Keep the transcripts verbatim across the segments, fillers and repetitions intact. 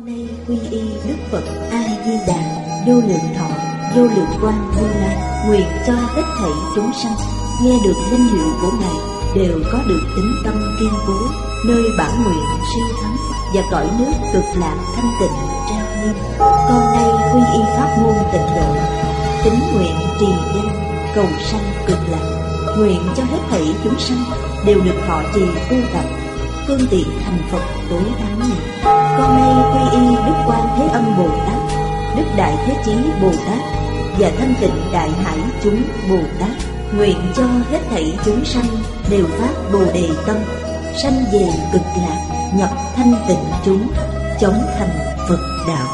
nay quy y Đức Phật A Di Đà, vô lượng thọ, vô lượng quang Như Lai, nguyện cho hết thảy chúng sanh nghe được linh hiệu của Ngài đều có được tín tâm kiên cố, nơi bản nguyện siêu thắng và cõi nước cực lạc thanh tịnh trang nghiêm. Con nay quy y pháp môn tịnh độ, tín nguyện trì danh cầu sanh cực lạc, nguyện cho hết thảy chúng sanh đều được thọ trì tu tập, phương tiện thành Phật tối thắng này. Con nay quy y Đức Quan Thế Âm Bồ Tát, Đức Đại Thế Chí Bồ Tát và Thanh Tịnh Đại Hải chúng Bồ Tát, nguyện cho hết thảy chúng sanh đều phát Bồ Đề tâm, sanh về cực lạc, nhập thanh tịnh chúng, chống thành Phật đạo.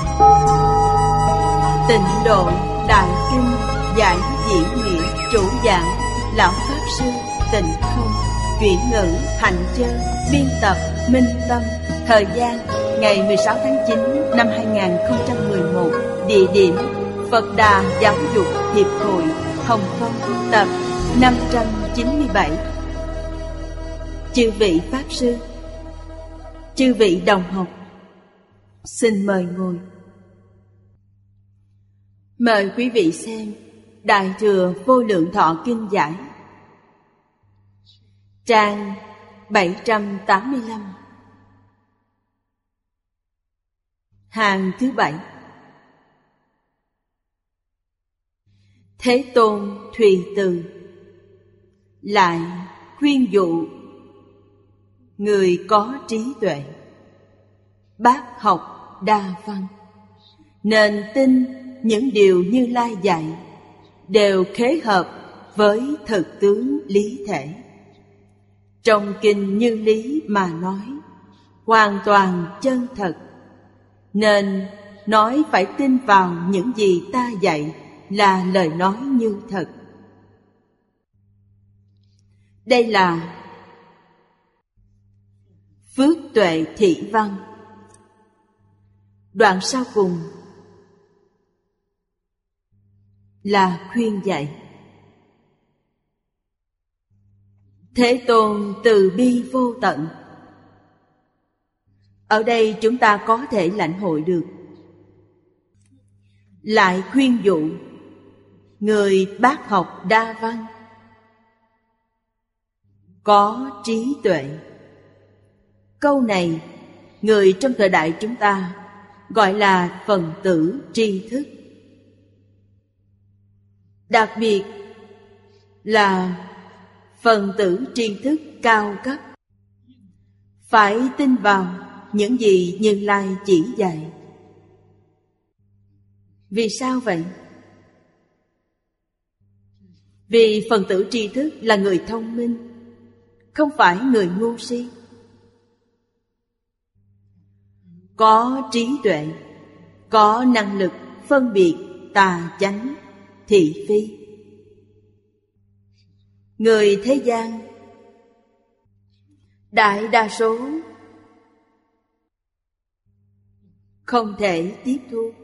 Tịnh độ Đại Kinh giải diễn nghĩa, chủ giảng Lão Pháp Sư Tịnh Không, chuyển ngữ Hạnh Trơn, biên tập Minh Tâm. Thời gian ngày mười sáu tháng chín năm hai nghìn không trăm mười một. Địa điểm Phật Đà Giáo dục Hiệp hội Hồng Kông, tập năm trăm chín mươi bảy. Chư vị Pháp Sư, chư vị đồng học, xin mời ngồi. Mời quý vị xem Đại Thừa Vô Lượng Thọ Kinh Giải, trang bảy trăm tám mươi lăm, hàng thứ bảy. Thế Tôn Thùy Từ lại khuyên dụ người có trí tuệ, bác học đa văn, nên tin những điều Như Lai dạy đều khế hợp với thực tướng lý thể. Trong kinh Như Lý mà nói, hoàn toàn chân thật, nên nói phải tin vào những gì ta dạy là lời nói như thật. Đây là Phước Tuệ Thị Văn. Đoạn sau cùng là khuyên dạy. Thế Tôn từ bi vô tận. Ở đây chúng ta có thể lãnh hội được. Lại khuyên dụ người bác học đa văn, có trí tuệ. Câu này người trong thời đại chúng ta gọi là phần tử tri thức. Đặc biệt là phần tử tri thức cao cấp, phải tin vào những gì Như Lai chỉ dạy. Vì sao vậy? Vì phần tử tri thức là người thông minh, không phải người ngu si. Có trí tuệ, có năng lực phân biệt tà chánh, thị phi. Người thế gian đại đa số không thể tiếp thu.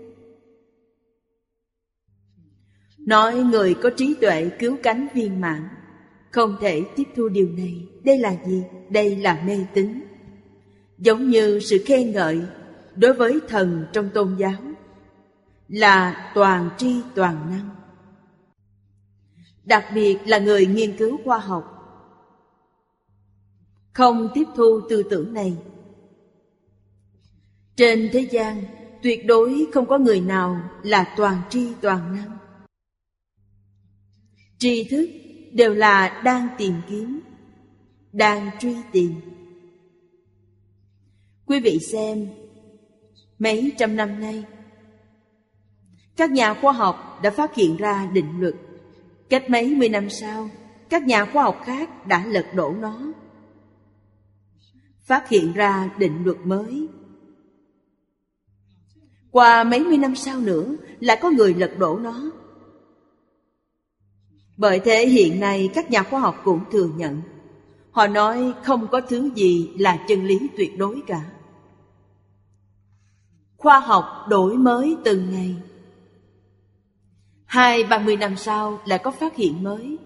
Nói người có trí tuệ cứu cánh viên mãn, không thể tiếp thu điều này. Đây là gì? Đây là mê tín. Giống như sự khen ngợi đối với thần trong tôn giáo là toàn tri toàn năng. Đặc biệt là người nghiên cứu khoa học không tiếp thu tư tưởng này. Trên thế gian tuyệt đối không có người nào là toàn tri toàn năng. Tri thức đều là đang tìm kiếm, đang truy tìm. Quý vị xem, mấy trăm năm nay các nhà khoa học đã phát hiện ra định luật. Cách mấy mươi năm sau, các nhà khoa học khác đã lật đổ nó, phát hiện ra định luật mới. Qua mấy mươi năm sau nữa, lại có người lật đổ nó. Bởi thế hiện nay các nhà khoa học cũng thừa nhận, họ nói không có thứ gì là chân lý tuyệt đối cả. Khoa học đổi mới từng ngày. Hai ba mươi năm sau lại có phát hiện mới.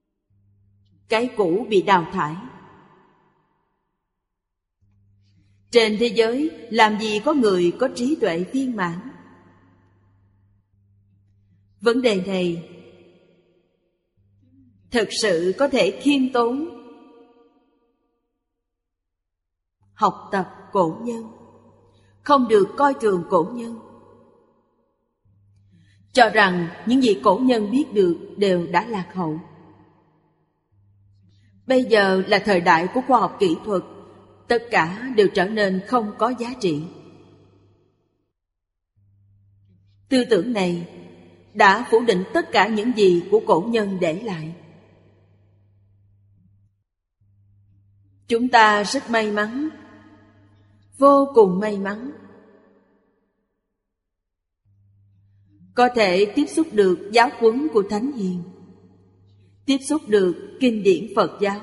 Cái cũ bị đào thải. Trên thế giới làm gì có người có trí tuệ viên mãn? Vấn đề này thực sự có thể khiêm tốn học tập cổ nhân, không được coi thường cổ nhân, cho rằng những gì cổ nhân biết được đều đã lạc hậu. Bây giờ là thời đại của khoa học kỹ thuật, tất cả đều trở nên không có giá trị. Tư tưởng này đã phủ định tất cả những gì của cổ nhân để lại. Chúng ta rất may mắn, vô cùng may mắn, có thể tiếp xúc được giáo huấn của Thánh Hiền, tiếp xúc được kinh điển Phật giáo,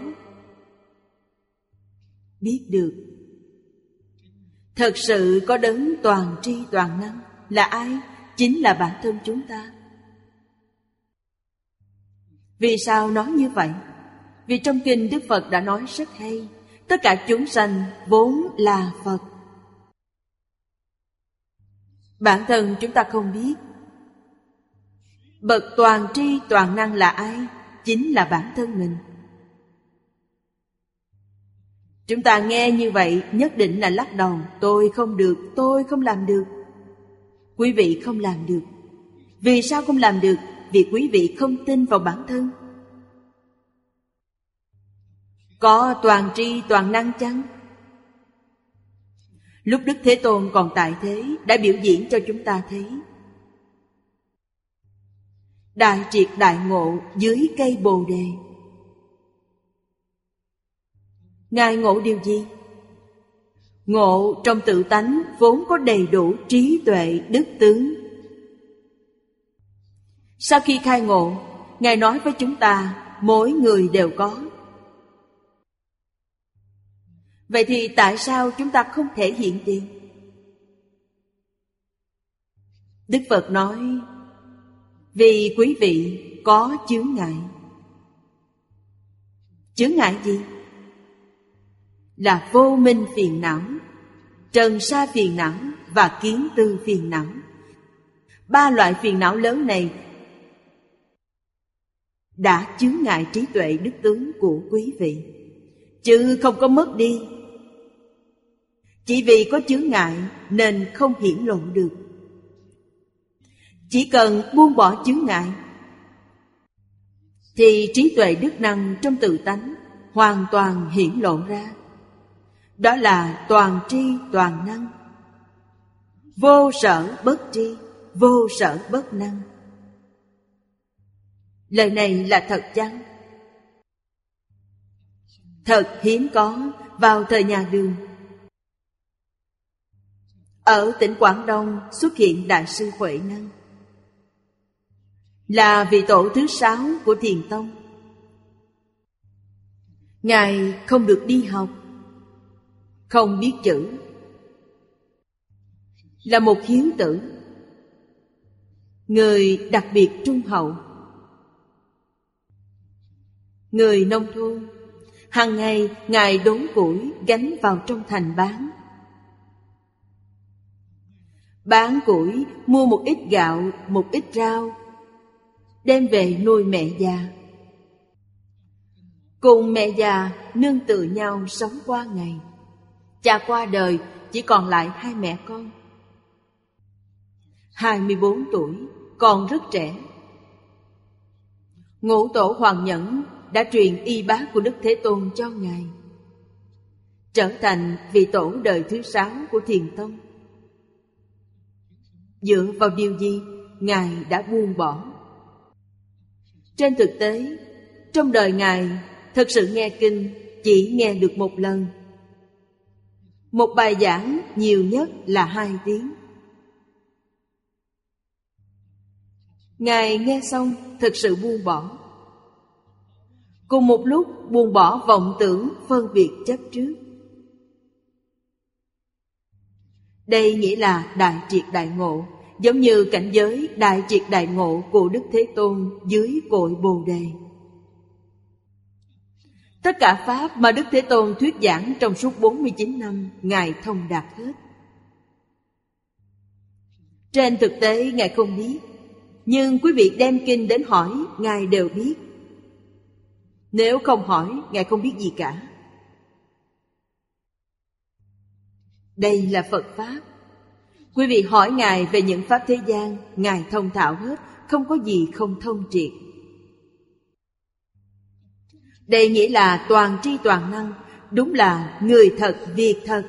biết được thật sự có đấng toàn tri toàn năng là ai? Chính là bản thân chúng ta. Vì sao nói như vậy? Vì trong kinh Đức Phật đã nói rất hay, tất cả chúng sanh vốn là Phật. Bản thân chúng ta không biết. Bậc toàn tri toàn năng là ai? Chính là bản thân mình. Chúng ta nghe như vậy nhất định là lắc đầu. Tôi không được, tôi không làm được. Quý vị không làm được. Vì sao không làm được? Vì quý vị không tin vào bản thân. Có toàn tri toàn năng chăng? Lúc Đức Thế Tôn còn tại thế đã biểu diễn cho chúng ta thấy. Đại triệt đại ngộ dưới cây Bồ Đề. Ngài ngộ điều gì? Ngộ trong tự tánh vốn có đầy đủ trí tuệ đức tướng. Sau khi khai ngộ, Ngài nói với chúng ta mỗi người đều có. Vậy thì tại sao chúng ta không thể hiện tiền? Đức Phật nói, vì quý vị có chướng ngại. Chướng ngại gì? Là vô minh phiền não, trần sa phiền não và kiến tư phiền não. Ba loại phiền não lớn này đã chướng ngại trí tuệ đức tướng của quý vị, chứ không có mất đi. Chỉ vì có chướng ngại nên không hiển lộ được. Chỉ cần buông bỏ chướng ngại thì trí tuệ đức năng trong tự tánh hoàn toàn hiển lộ ra. Đó là toàn tri toàn năng, vô sở bất tri, vô sở bất năng. Lời này là thật chăng? Thật hiếm có vào thời nhà Đường. Ở tỉnh Quảng Đông xuất hiện Đại sư Huệ Năng, là vị tổ thứ sáu của Thiền Tông. Ngài không được đi học, không biết chữ, là một hiếu tử, người đặc biệt trung hậu, người nông thôn. Hàng ngày Ngài đốn củi gánh vào trong thành bán. Bán củi mua một ít gạo, một ít rau, đem về nuôi mẹ già. Cùng mẹ già nương tựa nhau sống qua ngày. Cha qua đời, chỉ còn lại hai mẹ con. hai mươi bốn tuổi, còn rất trẻ. Ngũ tổ Hoàng Nhẫn đã truyền y bác của Đức Thế Tôn cho Ngài, trở thành vị tổ đời thứ sáu của Thiền Tông. Dựa vào điều gì Ngài đã buông bỏ? Trên thực tế, trong đời Ngài thực sự nghe kinh chỉ nghe được một lần. Một bài giảng nhiều nhất là hai tiếng. Ngài nghe xong thực sự buông bỏ. Cùng một lúc buông bỏ vọng tưởng phân biệt chấp trước. Đây nghĩa là đại triệt đại ngộ, giống như cảnh giới đại triệt đại ngộ của Đức Thế Tôn dưới cội Bồ Đề. Tất cả pháp mà Đức Thế Tôn thuyết giảng trong suốt bốn mươi chín năm, Ngài thông đạt hết. Trên thực tế Ngài không biết, nhưng quý vị đem kinh đến hỏi, Ngài đều biết. Nếu không hỏi, Ngài không biết gì cả. Đây là Phật Pháp. Quý vị hỏi Ngài về những pháp thế gian, Ngài thông thạo hết, không có gì không thông triệt. Đây nghĩa là toàn tri toàn năng, đúng là người thật, việc thật.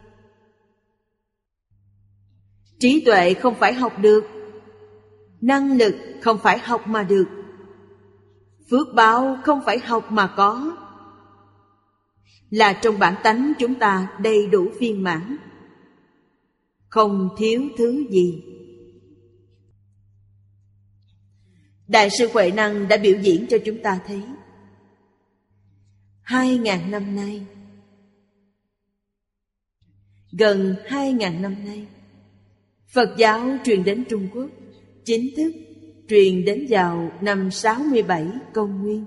Trí tuệ không phải học được, năng lực không phải học mà được, phước báo không phải học mà có, là trong bản tánh chúng ta đầy đủ viên mãn, không thiếu thứ gì. Đại sư Huệ Năng đã biểu diễn cho chúng ta thấy. Hai ngàn năm nay, gần hai ngàn năm nay, Phật giáo truyền đến Trung Quốc, chính thức truyền đến vào năm sáu mươi bảy công nguyên.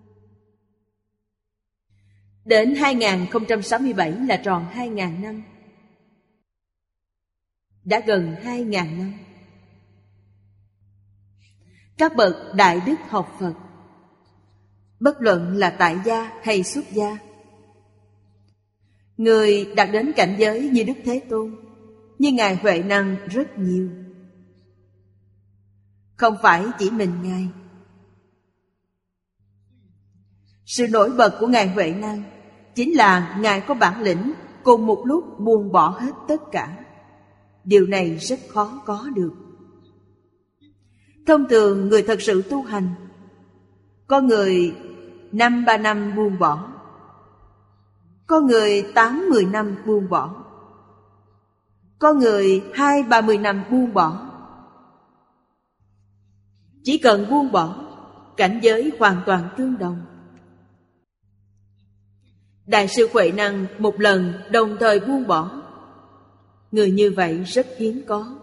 Đến hai nghìn không trăm sáu mươi bảy là tròn hai ngàn năm. Đã gần hai ngàn năm. Các bậc đại đức học Phật, bất luận là tại gia hay xuất gia, người đạt đến cảnh giới như Đức Thế Tôn, như Ngài Huệ Năng rất nhiều. Không phải chỉ mình Ngài. Sự nổi bật của Ngài Huệ Năng chính là Ngài có bản lĩnh cùng một lúc buông bỏ hết tất cả. Điều này rất khó có được. Thông thường người thật sự tu hành, có người năm ba năm buông bỏ, có người tám mười năm buông bỏ, có người hai ba mươi năm buông bỏ. Chỉ cần buông bỏ, cảnh giới hoàn toàn tương đồng. Đại sư Huệ Năng một lần đồng thời buông bỏ. Người như vậy rất hiếm có.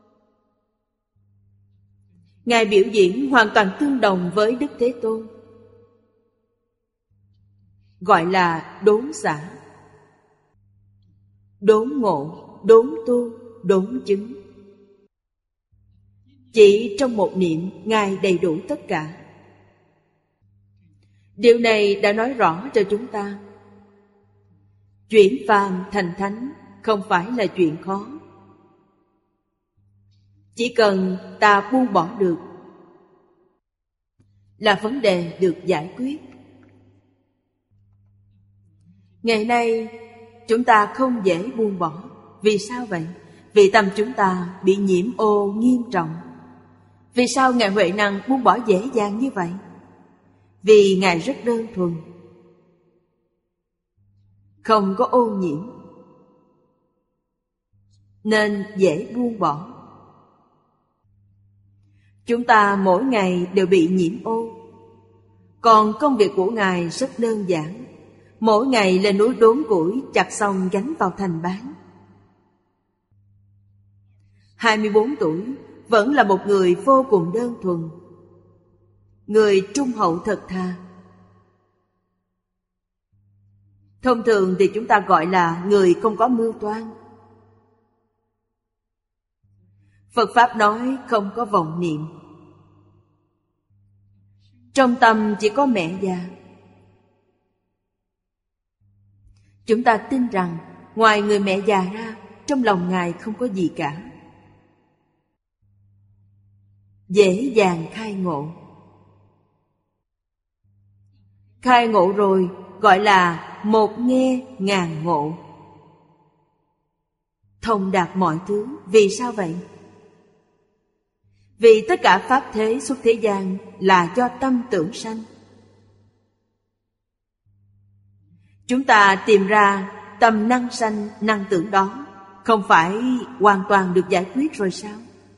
Ngài biểu diễn hoàn toàn tương đồng với Đức Thế Tôn, gọi là đốn xả, đốn ngộ, đốn tu, đốn chứng. Chỉ trong một niệm, Ngài đầy đủ tất cả. Điều này đã nói rõ cho chúng ta, chuyển phàm thành thánh không phải là chuyện khó. Chỉ cần ta buông bỏ được là vấn đề được giải quyết. Ngày nay chúng ta không dễ buông bỏ. Vì sao vậy? Vì tâm chúng ta bị nhiễm ô nghiêm trọng. Vì sao Ngài Huệ Năng buông bỏ dễ dàng như vậy? Vì Ngài rất đơn thuần, không có ô nhiễm, nên dễ buông bỏ. Chúng ta mỗi ngày đều bị nhiễm ô. Còn công việc của Ngài rất đơn giản. Mỗi ngày lên núi đốn củi, chặt xong gánh vào thành bán. hai mươi bốn tuổi vẫn là một người vô cùng đơn thuần, người trung hậu thật thà. Thông thường thì chúng ta gọi là người không có mưu toan. Phật Pháp nói không có vọng niệm. Trong tâm chỉ có mẹ già. Chúng ta tin rằng ngoài người mẹ già ra, trong lòng Ngài không có gì cả. Dễ dàng khai ngộ. Khai ngộ rồi gọi là một nghe ngàn ngộ. Thông đạt mọi thứ. Vì sao vậy? Vì tất cả pháp thế xuất thế gian là do tâm tưởng sanh. Chúng ta tìm ra tâm năng sanh, năng tưởng đó, không phải hoàn toàn được giải quyết rồi sao?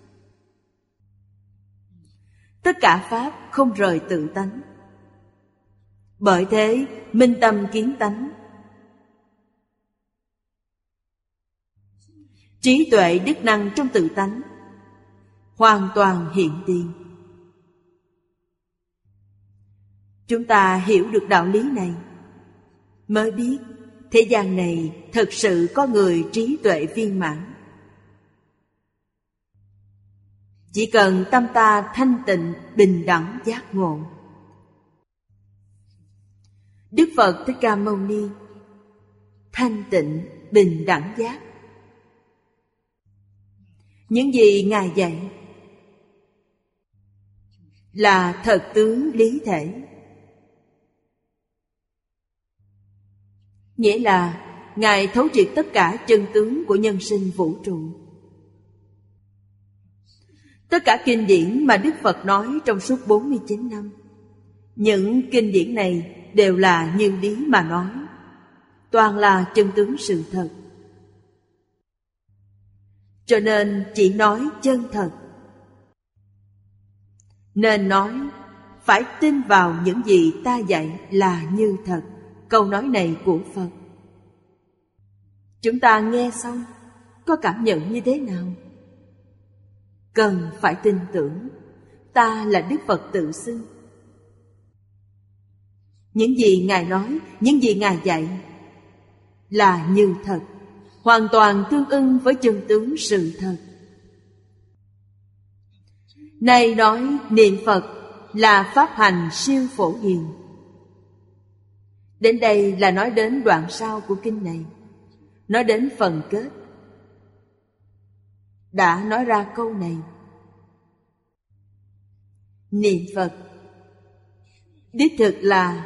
Tất cả pháp không rời tự tánh. Bởi thế minh tâm kiến tánh, trí tuệ đức năng trong tự tánh hoàn toàn hiện tiền. Chúng ta hiểu được đạo lý này, mới biết thế gian này thật sự có người trí tuệ viên mãn. Chỉ cần tâm ta thanh tịnh, bình đẳng, giác ngộ. Đức Phật Thích Ca Mâu Ni thanh tịnh, bình đẳng giác. Những gì Ngài dạy là thật tướng lý thể. Nghĩa là Ngài thấu triệt tất cả chân tướng của nhân sinh vũ trụ. Tất cả kinh điển mà Đức Phật nói trong suốt bốn mươi chín năm, những kinh điển này đều là như lý mà nói, toàn là chân tướng sự thật. Cho nên chỉ nói chân thật. Nên nói phải tin vào những gì ta dạy là như thật. Câu nói này của Phật, chúng ta nghe xong có cảm nhận như thế nào? Cần phải tin tưởng. Ta là Đức Phật tự xưng. Những gì Ngài nói, những gì Ngài dạy là như thật, hoàn toàn tương ưng với chân tướng sự thật. Này nói niệm Phật là pháp hành siêu phổ hiền. Đến đây là nói đến đoạn sau của kinh này, nói đến phần kết. Đã nói ra câu này: niệm Phật đích thực là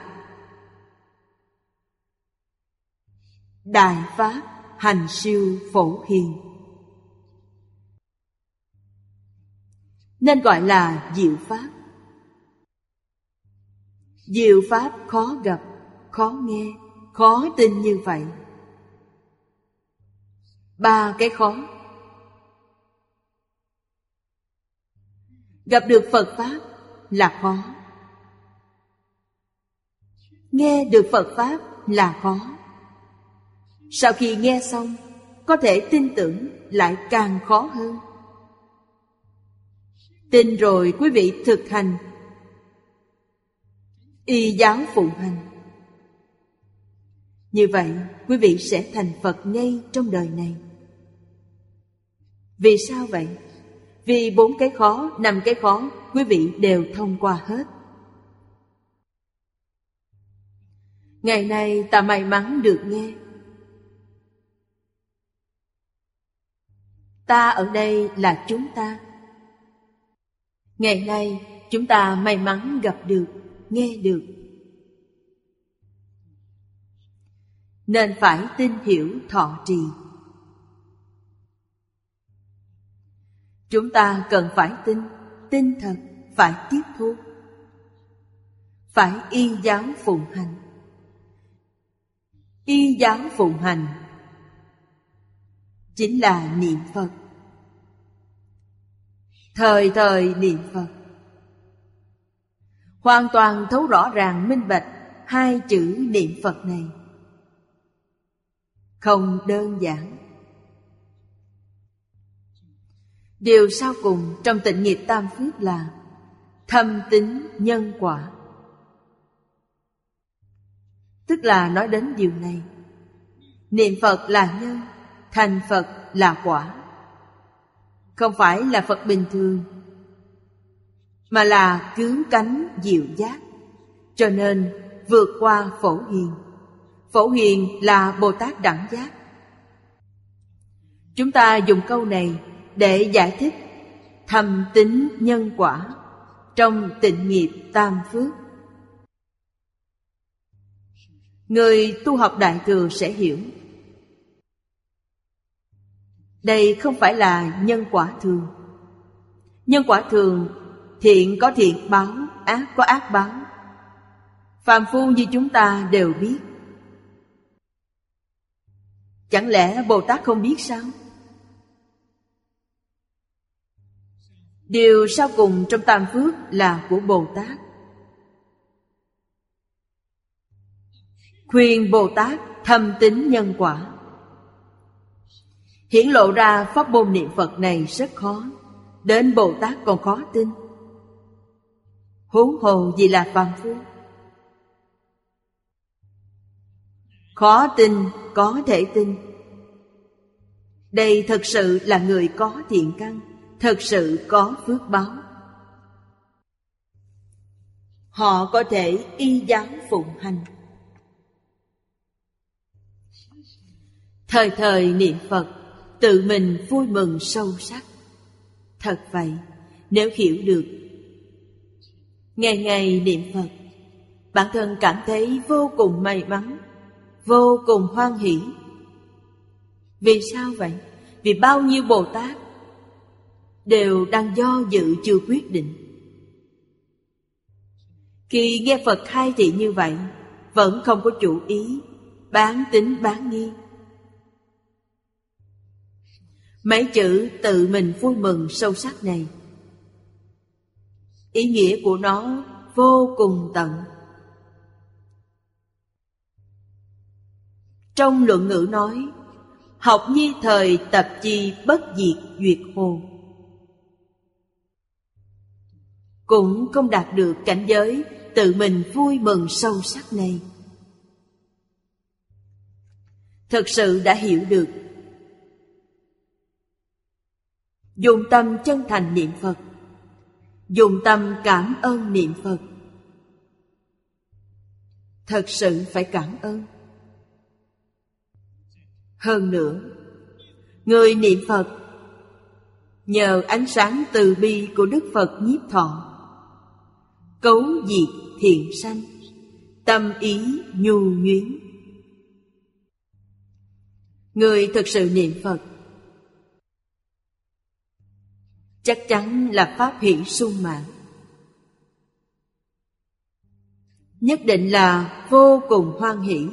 đại pháp hành siêu phổ hiền, nên gọi là diệu pháp. Diệu pháp khó gặp, khó nghe, khó tin như vậy. Ba cái khó. Gặp được Phật Pháp là khó. Nghe được Phật Pháp là khó. Sau khi nghe xong, có thể tin tưởng lại càng khó hơn. Tin rồi quý vị thực hành, y giáo phụng hành. Như vậy, quý vị sẽ thành Phật ngay trong đời này. Vì sao vậy? Vì bốn cái khó, năm cái khó, quý vị đều thông qua hết. Ngày nay ta may mắn được nghe. Ta ở đây là chúng ta. Ngày nay chúng ta may mắn gặp được, nghe được. Nên phải tin hiểu thọ trì. Chúng ta cần phải tin, tin thật, phải tiếp thu, phải y giáo phụng hành. Y giáo phụng hành chính là niệm Phật. Thời thời niệm Phật, hoàn toàn thấu rõ ràng minh bạch hai chữ niệm Phật này. Không đơn giản. Điều sau cùng trong tịnh nghiệp tam phước là thâm tín nhân quả. Tức là nói đến điều này. Niệm Phật là nhân, thành Phật là quả. Không phải là Phật bình thường, mà là cứu cánh diệu giác. Cho nên vượt qua Phổ Hiền. Phổ Hiền là Bồ Tát đẳng giác. Chúng ta dùng câu này để giải thích thâm tín nhân quả trong tịnh nghiệp tam phước. Người tu học Đại Thừa sẽ hiểu. Đây không phải là nhân quả thường. Nhân quả thường, thiện có thiện báo, ác có ác báo. Phàm phu như chúng ta đều biết. Chẳng lẽ Bồ Tát không biết sao? Điều sau cùng trong tam phước là của Bồ Tát. Khuyên Bồ Tát thâm tín nhân quả. Hiển lộ ra pháp môn niệm Phật này rất khó, đến Bồ Tát còn khó tin, huống hồ gì là phàm phu. Khó tin, có thể tin. Đây thật sự là người có thiện căn, thật sự có phước báo. Họ có thể y giáo phụng hành, thời thời niệm Phật, tự mình vui mừng sâu sắc. Thật vậy, nếu hiểu được, ngày ngày niệm Phật, bản thân cảm thấy vô cùng may mắn, vô cùng hoan hỷ. Vì sao vậy? Vì bao nhiêu Bồ Tát đều đang do dự chưa quyết định. Khi nghe Phật khai thị như vậy, vẫn không có chủ ý, bán tín bán nghi. Mấy chữ tự mình vui mừng sâu sắc này, ý nghĩa của nó vô cùng tận. Trong luận ngữ nói, học nhi thời tập chi bất diệt duyệt hồ, cũng không đạt được cảnh giới tự mình vui mừng sâu sắc này. Thật sự đã hiểu được, dùng tâm chân thành niệm Phật, dùng tâm cảm ơn niệm Phật. Thật sự phải cảm ơn. Hơn nữa, người niệm Phật nhờ ánh sáng từ bi của Đức Phật Nhiếp Thọ, cấu diệt thiện sanh, tâm ý nhu nhuyến. Người thực sự niệm Phật chắc chắn là pháp hỷ sung mãn, nhất định là vô cùng hoan hỷ.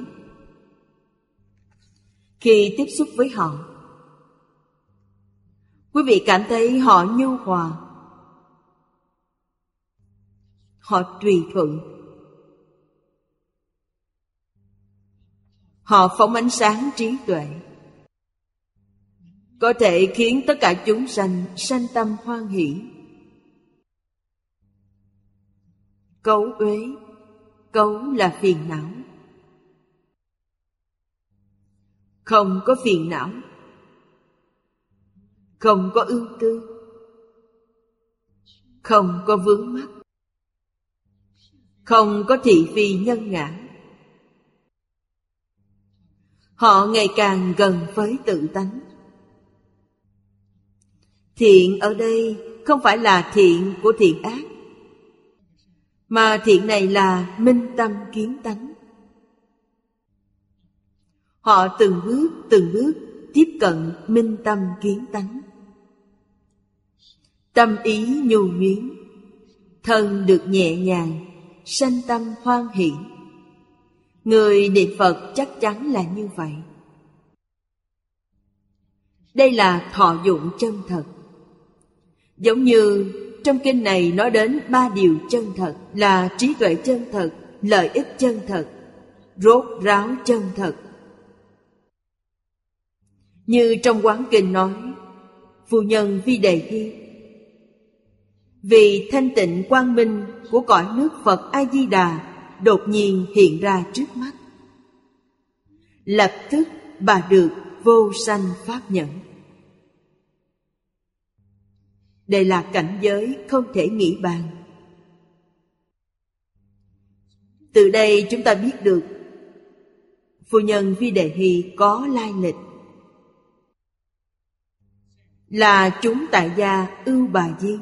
Khi tiếp xúc với họ, quý vị cảm thấy họ nhu hòa, họ tùy thuận, họ phóng ánh sáng trí tuệ, có thể khiến tất cả chúng sanh sanh tâm hoan hỷ. Cấu uế, cấu là phiền não. Không có phiền não, không có ưu tư, không có vướng mắc, không có thị phi nhân ngã. Họ ngày càng gần với tự tánh. Thiện ở đây không phải là thiện của thiện ác, mà thiện này là minh tâm kiến tánh. Họ từng bước từng bước tiếp cận minh tâm kiến tánh. Tâm ý nhu nhuyến, thân được nhẹ nhàng, sanh tâm hoan hỷ. Người niệm Phật chắc chắn là như vậy. Đây là thọ dụng chân thật. Giống như trong kinh này nói đến ba điều chân thật là trí tuệ chân thật, lợi ích chân thật, rốt ráo chân thật. Như trong Quán Kinh nói, phu nhân Vi Đề Hi vì thanh tịnh quang minh của cõi nước Phật A Di Đà đột nhiên hiện ra trước mắt, lập tức bà được vô sanh pháp nhẫn. Đây là cảnh giới không thể nghĩ bàn. Từ đây chúng ta biết được phu nhân Vi Đề Hi có lai lịch, là chúng tại gia Ưu Bà Di.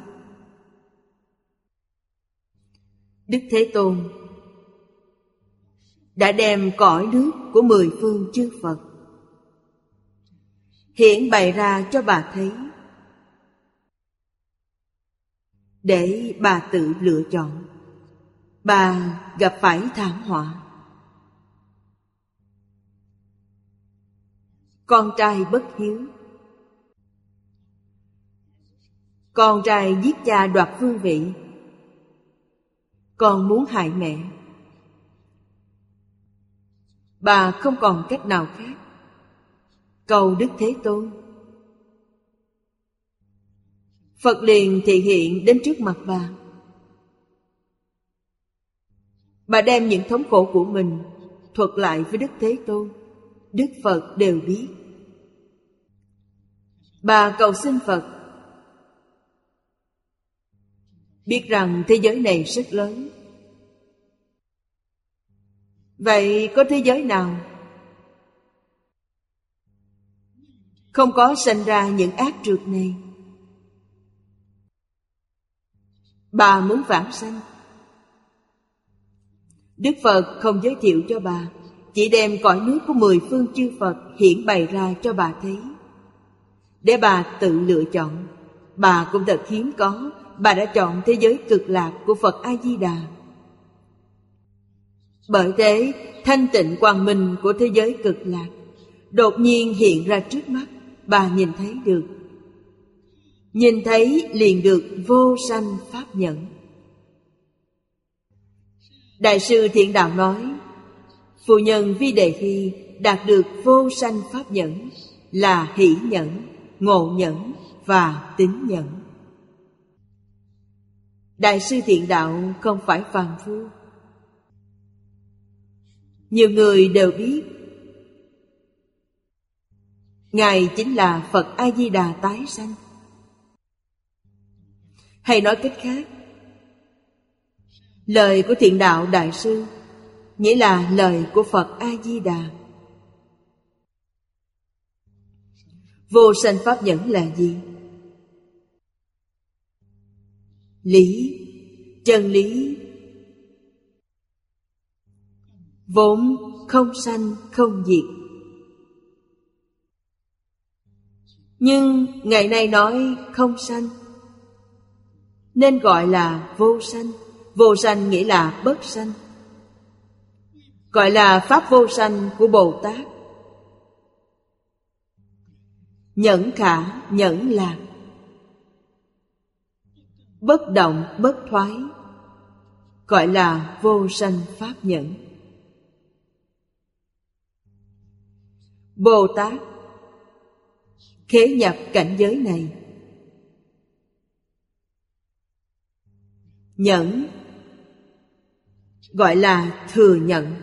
Đức Thế Tôn đã đem cõi nước của mười phương chư Phật hiện bày ra cho bà thấy, để bà tự lựa chọn. Bà gặp phải thảm họa, con trai bất hiếu, con trai giết cha đoạt vương vị, con muốn hại mẹ. Bà không còn cách nào khác, cầu Đức Thế Tôn. Phật liền thị hiện đến trước mặt bà. Bà đem những thống khổ của mình thuật lại với Đức Thế Tôn, Đức Phật đều biết. Bà cầu xin Phật, biết rằng thế giới này rất lớn. Vậy có thế giới nào không có sanh ra những ác trượt này? Bà muốn vãng sanh. Đức Phật không giới thiệu cho bà, chỉ đem cõi nước của mười phương chư Phật hiển bày ra cho bà thấy, để bà tự lựa chọn. Bà cũng thật hiếm có, bà đã chọn thế giới cực lạc của Phật A-di-đà. Bởi thế, thanh tịnh quang minh của thế giới cực lạc đột nhiên hiện ra trước mắt, bà nhìn thấy được. Nhìn thấy liền được vô sanh pháp nhẫn. Đại sư Thiện Đạo nói, phu nhân Vi Đề Thi đạt được vô sanh pháp nhẫn là hỷ nhẫn, ngộ nhẫn và tín nhẫn. Đại sư Thiện Đạo không phải phàm phu. Nhiều người đều biết Ngài chính là Phật A-di-đà tái sanh. Hay nói cách khác, lời của Thiện Đạo Đại sư nghĩa là lời của Phật A-di-đà. Vô sanh pháp nhẫn là gì? Lý, chân lý vốn không sanh không diệt. Nhưng ngày nay nói không sanh nên gọi là vô sanh. Vô sanh nghĩa là bất sanh, gọi là pháp vô sanh của Bồ Tát. Nhẫn khả, nhẫn lạc, bất động, bất thoái, gọi là vô sanh pháp nhẫn. Bồ Tát khế nhập cảnh giới này. Nhẫn gọi là thừa nhận,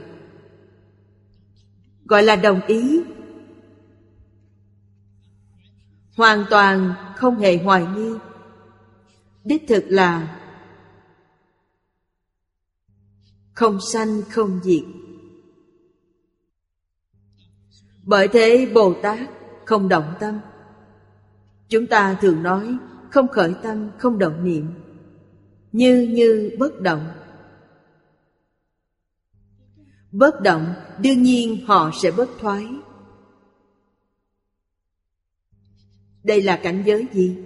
gọi là đồng ý, hoàn toàn không hề hoài nghi. Đích thực là không sanh không diệt. Bởi thế Bồ Tát không động tâm. Chúng ta thường nói không khởi tâm, không động niệm, như như bất động. Bất động đương nhiên họ sẽ bất thoái. Đây là cảnh giới gì?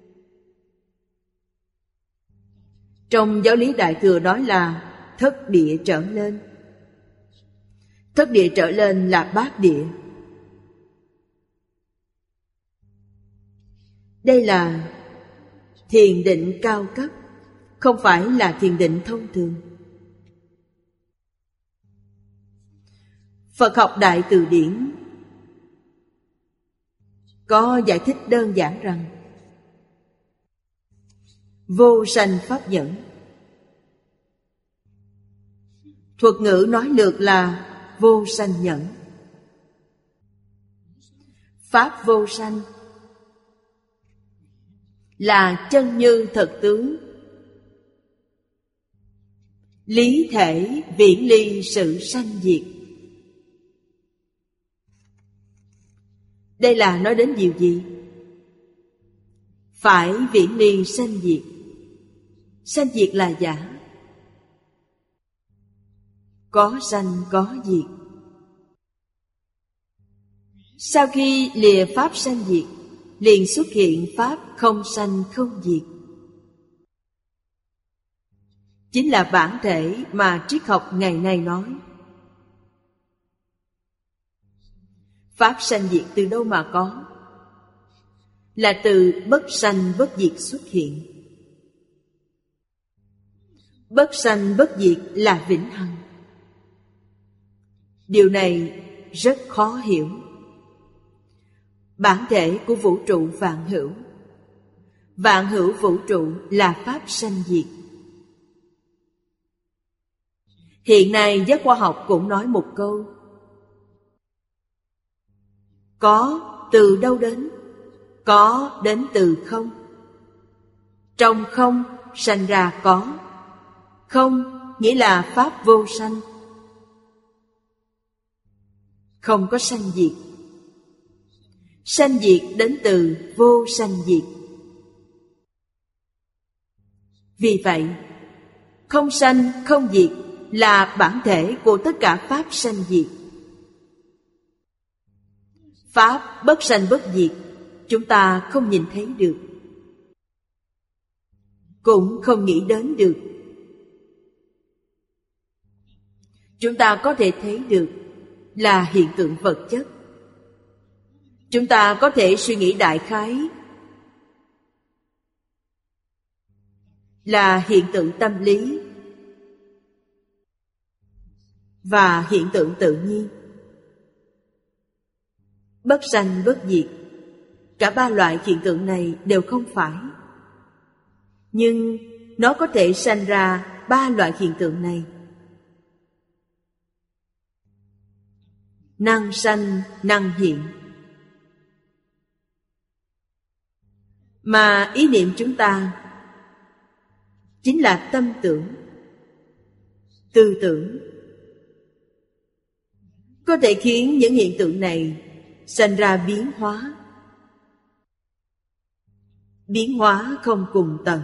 Trong giáo lý Đại Thừa nói là thất địa trở lên. Thất địa trở lên là bát địa. Đây là thiền định cao cấp, không phải là thiền định thông thường. Phật học Đại Từ Điển có giải thích đơn giản rằng vô sanh pháp nhẫn. Thuật ngữ nói lược là vô sanh nhẫn. Pháp vô sanh là chân như thật tướng, lý thể viễn ly sự sanh diệt. Đây là nói đến điều gì? Phải viễn ly sanh diệt. Sanh diệt là giả, có sanh có diệt. Sau khi lìa pháp sanh diệt, liền xuất hiện pháp không sanh không diệt. Chính là bản thể mà triết học ngày nay nói. Pháp sanh diệt từ đâu mà có? Là từ bất sanh bất diệt xuất hiện. Bất sanh bất diệt là vĩnh hằng. Điều này rất khó hiểu. Bản thể của vũ trụ vạn hữu, vạn hữu vũ trụ là pháp sanh diệt. Hiện nay giới khoa học cũng nói một câu: có từ đâu đến? Có đến từ không. Trong không sanh ra có. Không nghĩa là pháp vô sanh, không có sanh diệt. Sanh diệt đến từ vô sanh diệt. Vì vậy, không sanh không diệt là bản thể của tất cả pháp sanh diệt. Pháp bất sanh bất diệt chúng ta không nhìn thấy được, cũng không nghĩ đến được. Chúng ta có thể thấy được là hiện tượng vật chất. Chúng ta có thể suy nghĩ đại khái là hiện tượng tâm lý và hiện tượng tự nhiên. Bất sanh bất diệt, cả ba loại hiện tượng này đều không phải. Nhưng nó có thể sanh ra ba loại hiện tượng này: năng sanh, năng hiện. Mà ý niệm chúng ta chính là tâm tưởng, tư tưởng, có thể khiến những hiện tượng này sanh ra biến hóa. Biến hóa không cùng tận.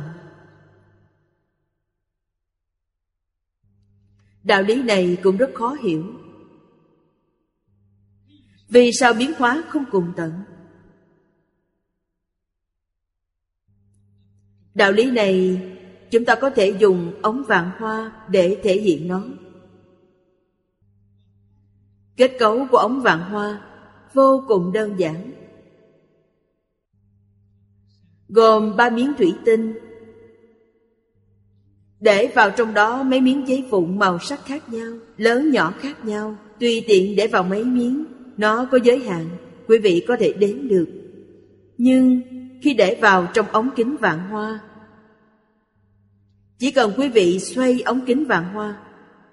Đạo lý này cũng rất khó hiểu. Vì sao biến hóa không cùng tận? Đạo lý này chúng ta có thể dùng ống vạn hoa để thể hiện nó. Kết cấu của ống vạn hoa vô cùng đơn giản, gồm ba miếng thủy tinh, để vào trong đó mấy miếng giấy vụn màu sắc khác nhau, lớn nhỏ khác nhau, tùy tiện để vào mấy miếng. Nó có giới hạn, quý vị có thể đếm được. Nhưng khi để vào trong ống kính vạn hoa, chỉ cần quý vị xoay ống kính vạn hoa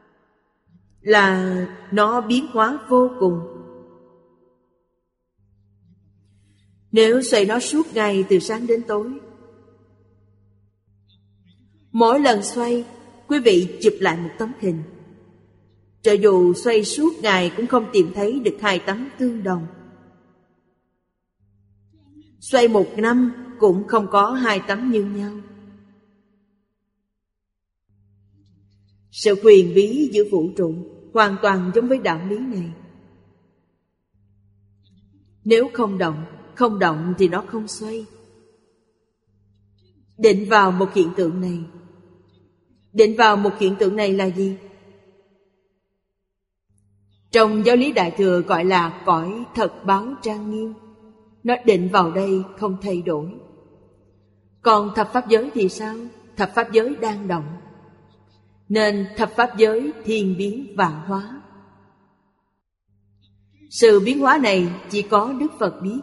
là nó biến hóa vô cùng. Nếu xoay nó suốt ngày từ sáng đến tối, mỗi lần xoay quý vị chụp lại một tấm hình, cho dù xoay suốt ngày cũng không tìm thấy được hai tấm tương đồng. Xoay một năm cũng không có hai tấm như nhau. Sự quyền bí giữa vũ trụ hoàn toàn giống với đạo lý này. Nếu không động, không động thì nó không xoay. Định vào một hiện tượng này. Định vào một hiện tượng này là gì? Trong giáo lý Đại Thừa gọi là cõi thật báo trang nghiêm. Nó định vào đây không thay đổi. Còn thập pháp giới thì sao? Thập pháp giới đang động, nên thập pháp giới thiên biến vạn hóa. Sự biến hóa này chỉ có Đức Phật biết.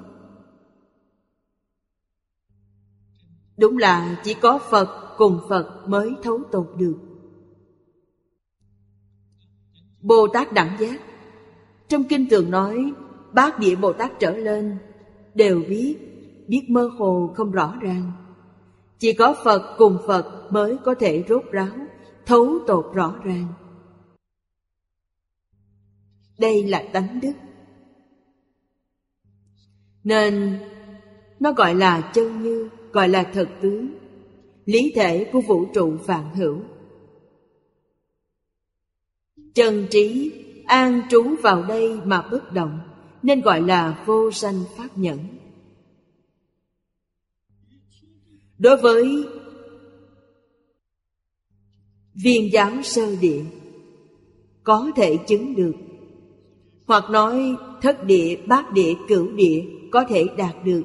Đúng là chỉ có Phật cùng Phật mới thấu tột được. Bồ Tát đẳng giác, trong kinh thường nói Bát Địa Bồ Tát trở lên đều biết, biết mơ hồ không rõ ràng. Chỉ có Phật cùng Phật mới có thể rốt ráo, thấu tột rõ ràng. Đây là tánh đức, nên nó gọi là chân như, gọi là thật tướng, lý thể của vũ trụ vạn hữu. Chân trí an trú vào đây mà bất động, nên gọi là vô sanh pháp nhẫn. Đối với viên giáo sơ địa có thể chứng được, hoặc nói thất địa, bát địa, cửu địa có thể đạt được.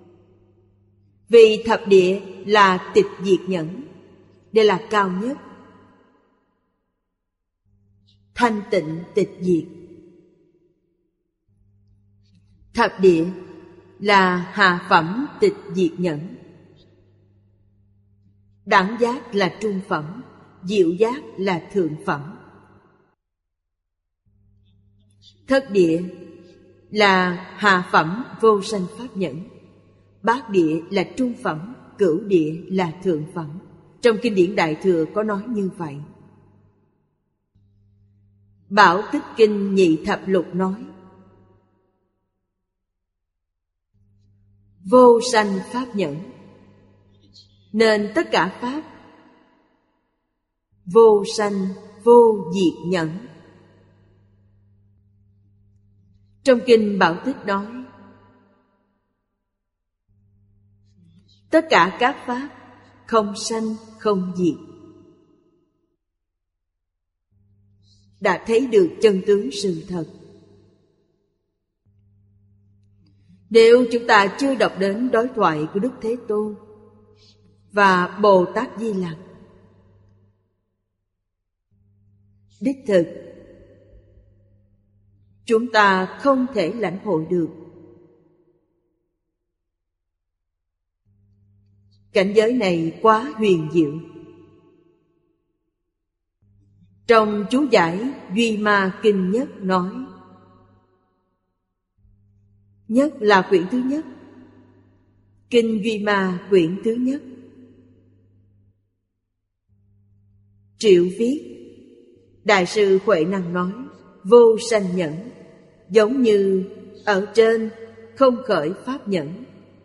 Vì thập địa là tịch diệt nhẫn, đây là cao nhất. Thanh tịnh tịch diệt. Thập địa là hạ phẩm tịch diệt nhẫn. Đẳng giác là trung phẩm, diệu giác là thượng phẩm. Thất địa là hạ phẩm vô sanh pháp nhẫn, bát địa là trung phẩm, cửu địa là thượng phẩm. Trong kinh điển Đại Thừa có nói như vậy. Bảo Tích Kinh Nhị Thập Lục nói: vô sanh pháp nhẫn, nên tất cả pháp vô sanh vô diệt nhẫn. Trong kinh Bảo Tích nói: tất cả các pháp không sanh không diệt. Đã thấy được chân tướng sự thật. Nếu chúng ta chưa đọc đến đối thoại của Đức Thế Tôn và Bồ Tát Di Lặc, đích thực chúng ta không thể lãnh hội được cảnh giới này. Quá huyền diệu. Trong chú giải Duy Ma Kinh Nhất nói: Nhất là quyển thứ nhất, Kinh Duy Ma quyển thứ nhất. Triệu viết, Đại sư Huệ Năng nói: vô sanh nhẫn, giống như ở trên không khởi pháp nhẫn.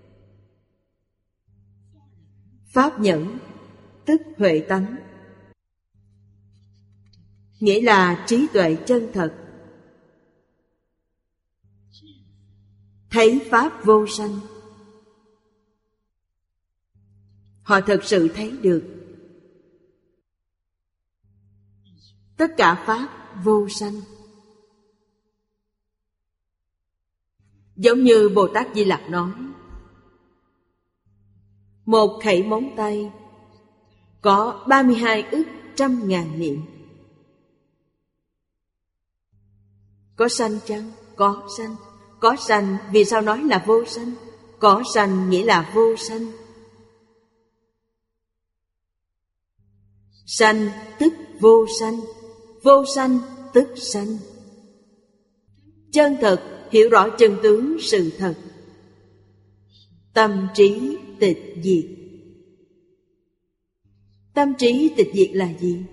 Pháp nhẫn tức huệ tánh, nghĩa là trí tuệ chân thật. Thấy pháp vô sanh, họ thật sự thấy được tất cả pháp vô sanh. Giống như Bồ Tát Di Lặc nói: một khẩy móng tay có ba mươi hai ức trăm ngàn niệm. Có sanh chăng? Có sanh. Có sanh, vì sao nói là vô sanh? Có sanh nghĩa là vô sanh. Sanh tức vô sanh, vô sanh tức sanh. Chân thật hiểu rõ chân tướng sự thật, tâm trí tịch diệt. Tâm trí tịch diệt là gì?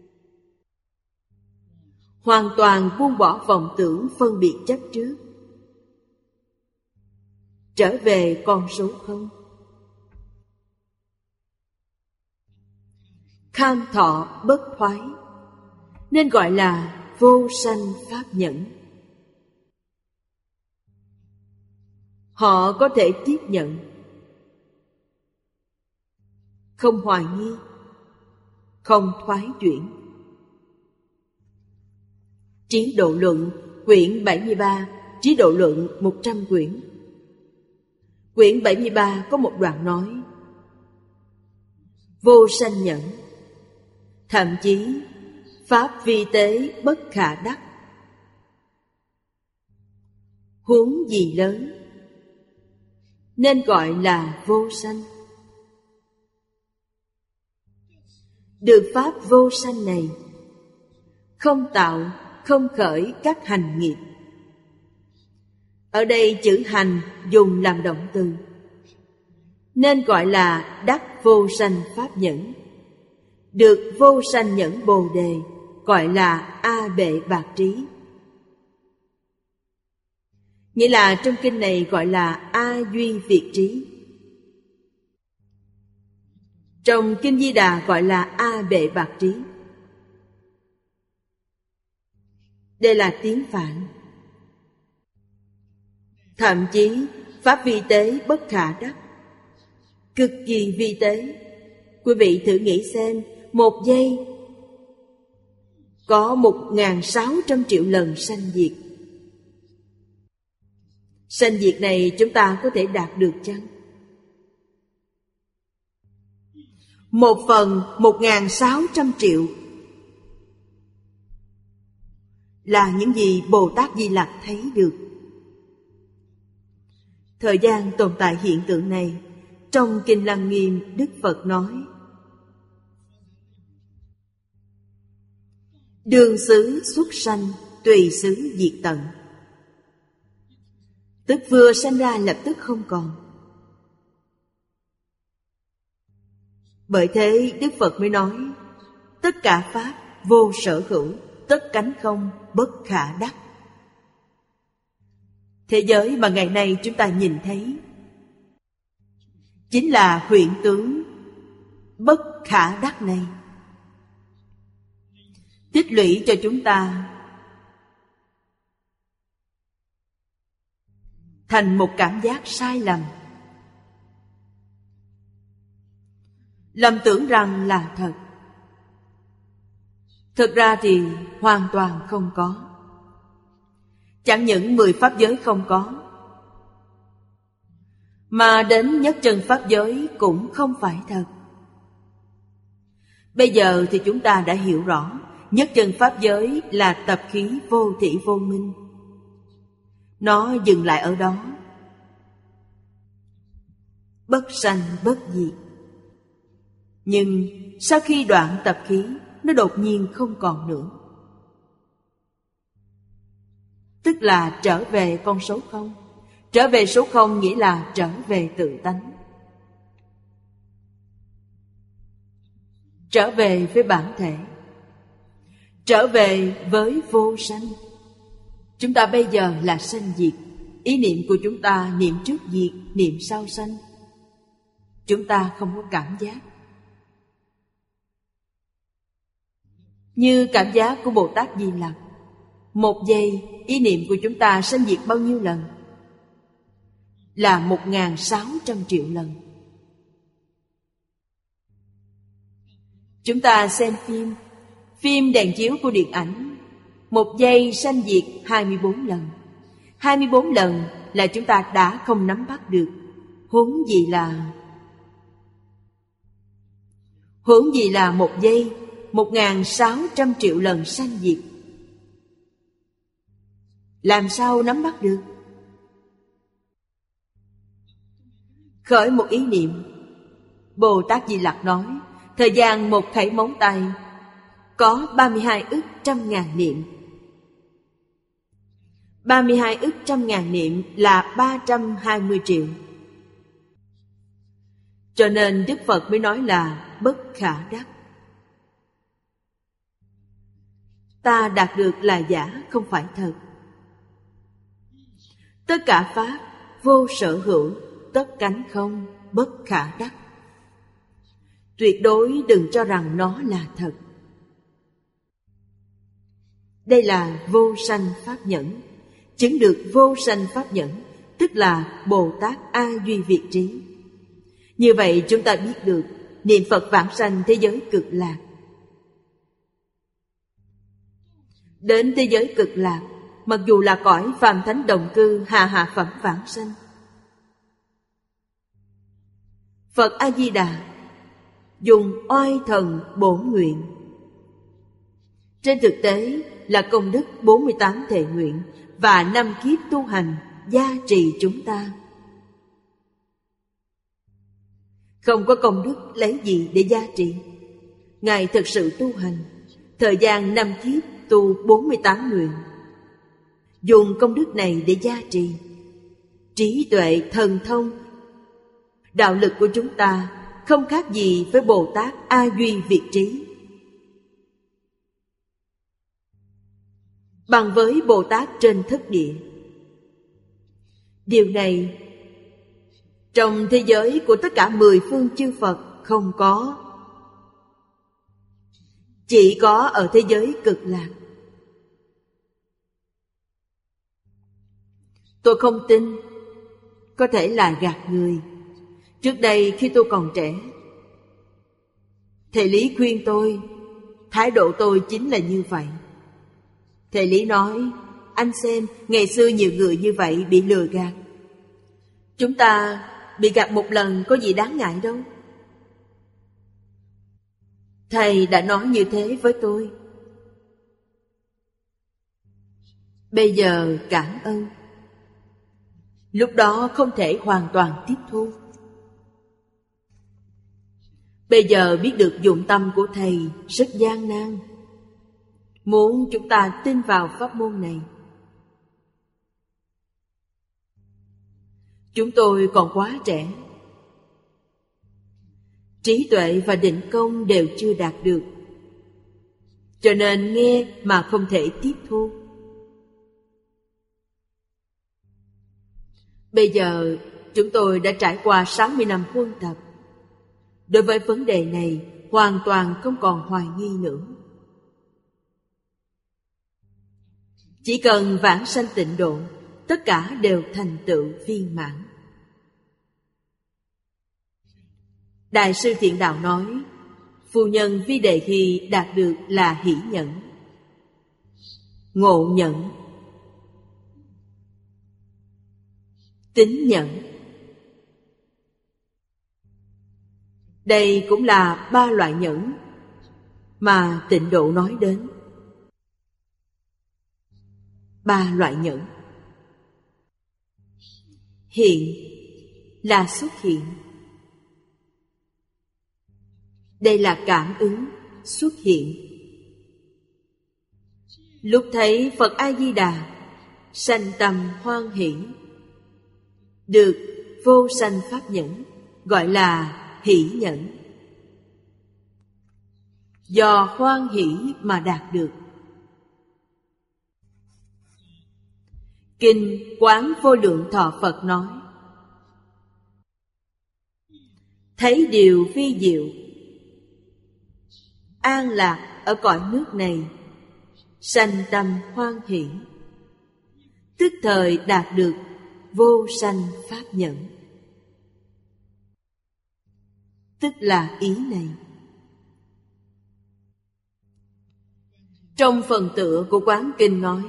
Hoàn toàn buông bỏ vọng tưởng phân biệt chấp trước, trở về con số không. Kham thọ bất thoái, nên gọi là vô sanh pháp nhẫn. Họ có thể tiếp nhận, không hoài nghi, không thoái chuyển. Trí Độ Luận quyển bảy mươi ba, Trí Độ Luận một trăm quyển. Quyển bảy mươi ba có một đoạn nói: vô sanh nhẫn, thậm chí pháp vi tế bất khả đắc, huống gì lớn, nên gọi là vô sanh. Được pháp vô sanh này, không tạo, không khởi các hành nghiệp. Ở đây chữ hành dùng làm động từ, nên gọi là đắc vô sanh pháp nhẫn. Được vô sanh nhẫn Bồ Đề gọi là A Bệ Bạc Trí. Nghĩa là trong kinh này gọi là A Duy Việt Trí. Trong kinh Di Đà gọi là A Bệ Bạc Trí. Đây là tiếng Phạn. Thậm chí pháp vi tế bất khả đắc, cực kỳ vi tế. Quý vị thử nghĩ xem, một giây có một ngàn sáu trăm triệu lần sanh diệt. Sanh diệt này chúng ta có thể đạt được chăng? Một phần một ngàn sáu trăm triệu là những gì Bồ Tát Di Lặc thấy được. Thời gian tồn tại hiện tượng này, trong Kinh Lăng Nghiêm Đức Phật nói: đường xứ xuất sanh tùy xứ diệt tận. Tức vừa sanh ra lập tức không còn. Bởi thế Đức Phật mới nói tất cả pháp vô sở hữu, tất cánh không, bất khả đắc. Thế giới mà ngày nay chúng ta nhìn thấy chính là huyễn tướng bất khả đắc này, tích lũy cho chúng ta thành một cảm giác sai lầm, lầm tưởng rằng là thật. Thực ra thì hoàn toàn không có. Chẳng những mười pháp giới không có, mà đến nhất chân pháp giới cũng không phải thật. Bây giờ thì chúng ta đã hiểu rõ nhất chân pháp giới là tập khí vô thị vô minh. Nó dừng lại ở đó, bất sanh bất diệt. Nhưng sau khi đoạn tập khí, nó đột nhiên không còn nữa. Tức là trở về con số không. Trở về số không nghĩa là trở về tự tánh, trở về với bản thể, trở về với vô sanh. Chúng ta bây giờ là sanh diệt. Ý niệm của chúng ta niệm trước diệt, niệm sau sanh. Chúng ta không có cảm giác. Như cảm giác của Bồ Tát Di Lặc. Một giây ý niệm của chúng ta sanh diệt bao nhiêu lần? Là một ngàn sáu trăm triệu lần. Chúng ta xem phim, phim đèn chiếu của điện ảnh, một giây sanh diệt hai mươi bốn lần. Hai mươi bốn lần là chúng ta đã không nắm bắt được. Huống gì là Huống gì là một giây một ngàn sáu trăm triệu lần sanh diệt. Làm sao nắm bắt được? Khởi một ý niệm. Bồ Tát Di Lặc nói thời gian một khẩy móng tay có ba mươi hai ức trăm ngàn niệm. Ba mươi hai ức trăm ngàn niệm là ba trăm hai mươi triệu. Cho nên Đức Phật mới nói là bất khả đắc. Ta đạt được là giả, không phải thật. Tất cả pháp vô sở hữu, tất cánh không, bất khả đắc. Tuyệt đối đừng cho rằng nó là thật. Đây là vô sanh pháp nhẫn. Chứng được vô sanh pháp nhẫn tức là Bồ Tát A Duy Việt Trí. Như vậy chúng ta biết được niệm Phật vãng sanh thế giới cực lạc. Đến thế giới cực lạc, mặc dù là cõi phàm thánh đồng cư hạ hạ phẩm vãng sanh, Phật A Di Đà dùng oai thần bổn nguyện. Trên thực tế là công đức bốn mươi tám thệ nguyện và năm kiếp tu hành gia trì chúng ta. Không có công đức lấy gì để gia trì? Ngài thực sự tu hành, thời gian năm kiếp tu bốn mươi tám nguyện, dùng công đức này để gia trì. Trí tuệ, thần thông, đạo lực của chúng ta không khác gì với Bồ Tát A Duy Việt Trí. Bằng với Bồ Tát trên thất địa. Điều này trong thế giới của tất cả mười phương chư Phật không có. Chỉ có ở thế giới cực lạc. Tôi không tin, có thể là gạt người. Trước đây khi tôi còn trẻ, thầy Lý khuyên tôi, thái độ tôi chính là như vậy. Thầy Lý nói, anh xem, ngày xưa nhiều người như vậy bị lừa gạt. Chúng ta bị gạt một lần có gì đáng ngại đâu. Thầy đã nói như thế với tôi. Bây giờ cảm ơn. Lúc đó không thể hoàn toàn tiếp thu. Bây giờ biết được dụng tâm của thầy rất gian nan. muốn chúng ta tin vào pháp môn này. Chúng tôi còn quá trẻ, trí tuệ và định công đều chưa đạt được, cho nên nghe mà không thể tiếp thu. Bây giờ chúng tôi đã trải qua sáu mươi năm huân tập, đối với vấn đề này hoàn toàn không còn hoài nghi nữa. Chỉ cần vãng sanh tịnh độ, tất cả đều thành tựu viên mãn. Đại sư Thiện Đạo nói, phu nhân Vi Đề Hy đạt được là hỷ nhẫn, ngộ nhẫn, tín nhẫn. Đây cũng là ba loại nhẫn mà Tịnh Độ nói đến. Ba loại nhẫn. Hiện là xuất hiện. Đây là cảm ứng xuất hiện. Lúc thấy Phật A-di-đà, sanh tâm hoan hỷ, được vô sanh pháp nhẫn, gọi là hỷ nhẫn. Do hoan hỷ mà đạt được. Kinh Quán Vô Lượng Thọ Phật nói, thấy điều vi diệu, an lạc ở cõi nước này, sanh tâm hoan hỷ, tức thời đạt được vô sanh pháp nhẫn. Tức là ý này. Trong phần tựa của Quán Kinh nói,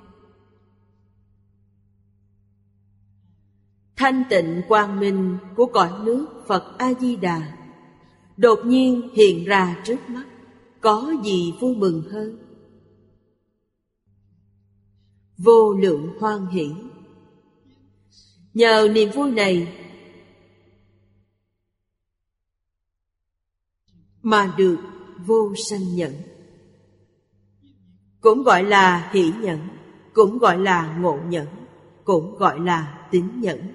thanh tịnh quang minh của cõi nước Phật A-di-đà đột nhiên hiện ra trước mắt, có gì vui mừng hơn? Vô lượng hoan hỷ. Nhờ niềm vui này mà được vô sanh nhẫn, cũng gọi là hỷ nhẫn, cũng gọi là ngộ nhẫn, cũng gọi là tín nhẫn.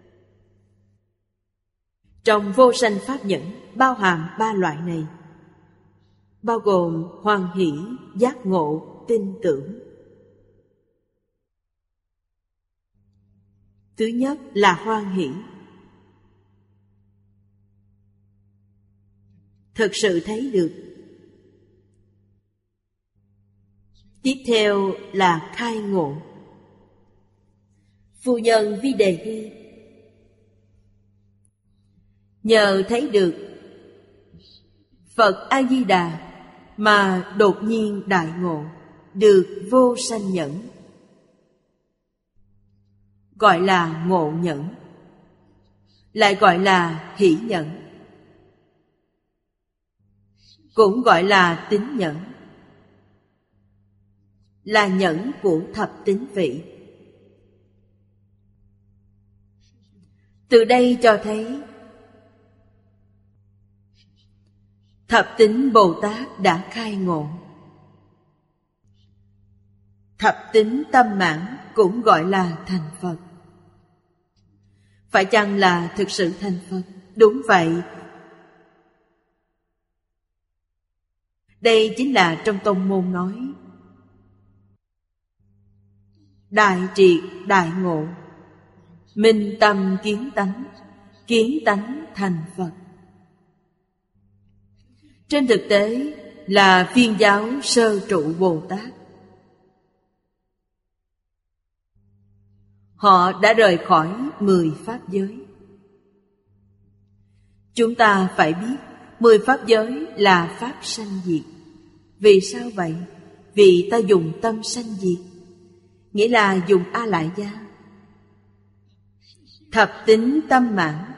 Trong vô sanh pháp nhẫn bao hàm ba loại này, bao gồm hoan hỷ, giác ngộ, tin tưởng. Thứ nhất là hoan hỷ. Thực sự thấy được. Tiếp theo là khai ngộ. Phu nhân Vi Đề Hy nhờ thấy được Phật A-di-đà mà đột nhiên đại ngộ, được vô sanh nhẫn, gọi là ngộ nhẫn, lại gọi là hỷ nhẫn, cũng gọi là tín nhẫn, là nhẫn của thập tín vị. Từ đây cho thấy thập tín Bồ Tát đã khai ngộ. Thập tín tâm mãn cũng gọi là thành Phật. Phải chăng là thực sự thành Phật? Đúng vậy. Đây chính là trong tông môn nói đại triệt đại ngộ, minh tâm kiến tánh, kiến tánh thành Phật. Trên thực tế là phiên giáo sơ trụ Bồ Tát. Họ đã rời khỏi mười pháp giới. Chúng ta phải biết mười pháp giới là pháp sanh diệt. Vì sao vậy? Vì ta dùng tâm sanh diệt, nghĩa là dùng A Lại Gia. Thập tín tâm mãn,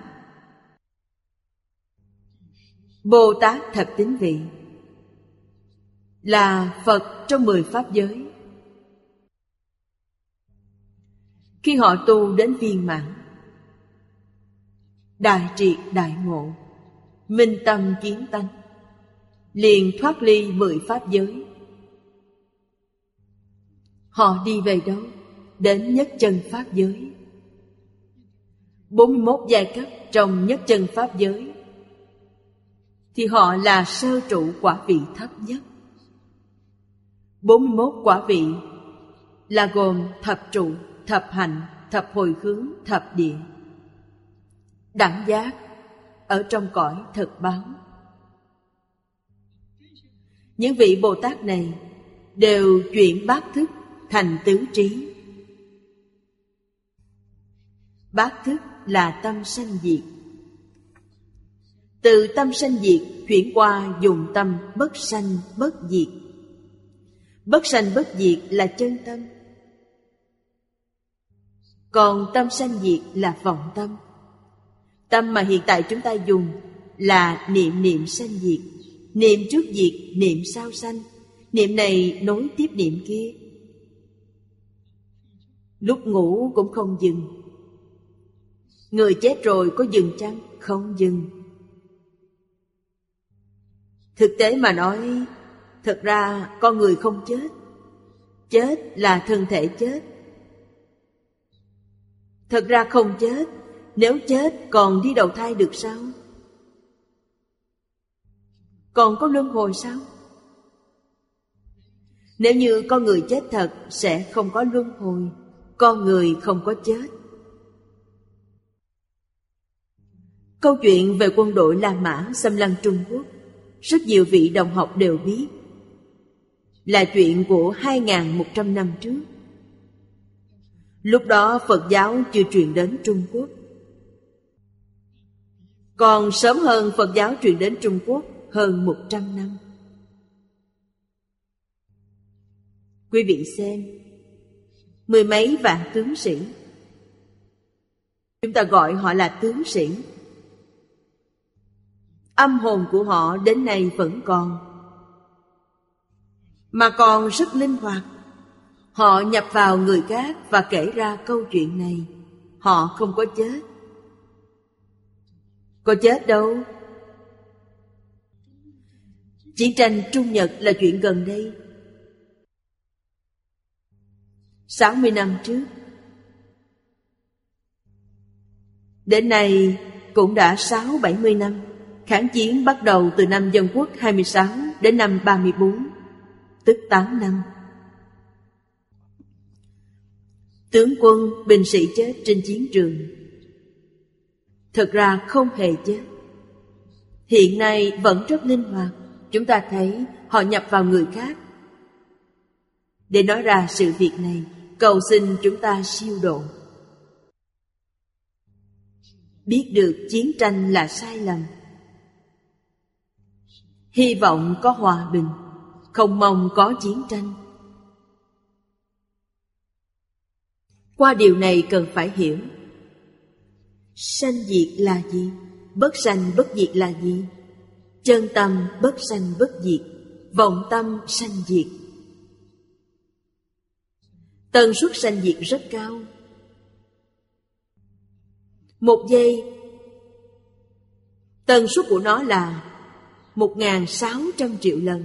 Bồ Tát thập tín vị, là Phật trong mười pháp giới. Khi họ tu đến viên mãn, đại triệt đại ngộ, minh tâm kiến tánh, liền thoát ly mười pháp giới, Họ đi về đâu? Đến nhất chân pháp giới. bốn mươi mốt giai cấp trong nhất chân pháp giới thì họ là sơ trụ quả vị thấp nhất. bốn mươi mốt quả vị là gồm thập trụ, thập hạnh, thập hồi hướng, thập địa. Đẳng giác ở trong cõi thực báo. Những vị Bồ Tát này đều chuyển bát thức thành tứ trí. Bát thức là tâm sanh diệt. Từ tâm sanh diệt chuyển qua dùng tâm bất sanh bất diệt. Bất sanh bất diệt là chân tâm, còn tâm sanh diệt là vọng tâm. Tâm mà hiện tại chúng ta dùng là niệm niệm sanh diệt. Niệm trước diệt, niệm sau sanh. Niệm này nối tiếp niệm kia. Lúc ngủ cũng không dừng. Người chết rồi có dừng chăng? Không dừng. Thực tế mà nói, thật ra con người không chết. Chết là thân thể chết. Thật ra không chết. Nếu chết còn đi đầu thai được sao? Còn có luân hồi sao? Nếu như con người chết thật sẽ không có luân hồi. Con người không có chết. Câu chuyện về quân đội La Mã xâm lăng Trung Quốc, rất nhiều vị đồng học đều biết, là chuyện của hai nghìn một trăm năm trước. Lúc đó Phật giáo chưa truyền đến Trung Quốc. Còn sớm hơn Phật giáo truyền đến Trung Quốc hơn một trăm năm. Quý vị xem, mười mấy vạn tướng sĩ, chúng ta gọi họ là tướng sĩ. Âm hồn của họ đến nay vẫn còn, mà còn rất linh hoạt. Họ nhập vào người khác và kể ra câu chuyện này. Họ không có chết. Có chết đâu. Chiến tranh Trung Nhật là chuyện gần đây. sáu mươi năm trước. Đến nay cũng đã sáu bảy mươi năm. Kháng chiến bắt đầu từ năm Dân Quốc hai mươi sáu đến năm ba mươi bốn, tức tám năm. Tướng quân, binh sĩ chết trên chiến trường. Thực ra không hề chết. Hiện nay vẫn rất linh hoạt. Chúng ta thấy họ nhập vào người khác. Để nói ra sự việc này, cầu xin chúng ta siêu độ. Biết được chiến tranh là sai lầm. Hy vọng có hòa bình, không mong có chiến tranh. Qua điều này cần phải hiểu, sanh diệt là gì? Bất sanh bất diệt là gì? Chân tâm bất sanh bất diệt, vọng tâm sanh diệt. Tần suất sanh diệt rất cao. Một giây, tần suất của nó là một nghìn sáu trăm triệu lần.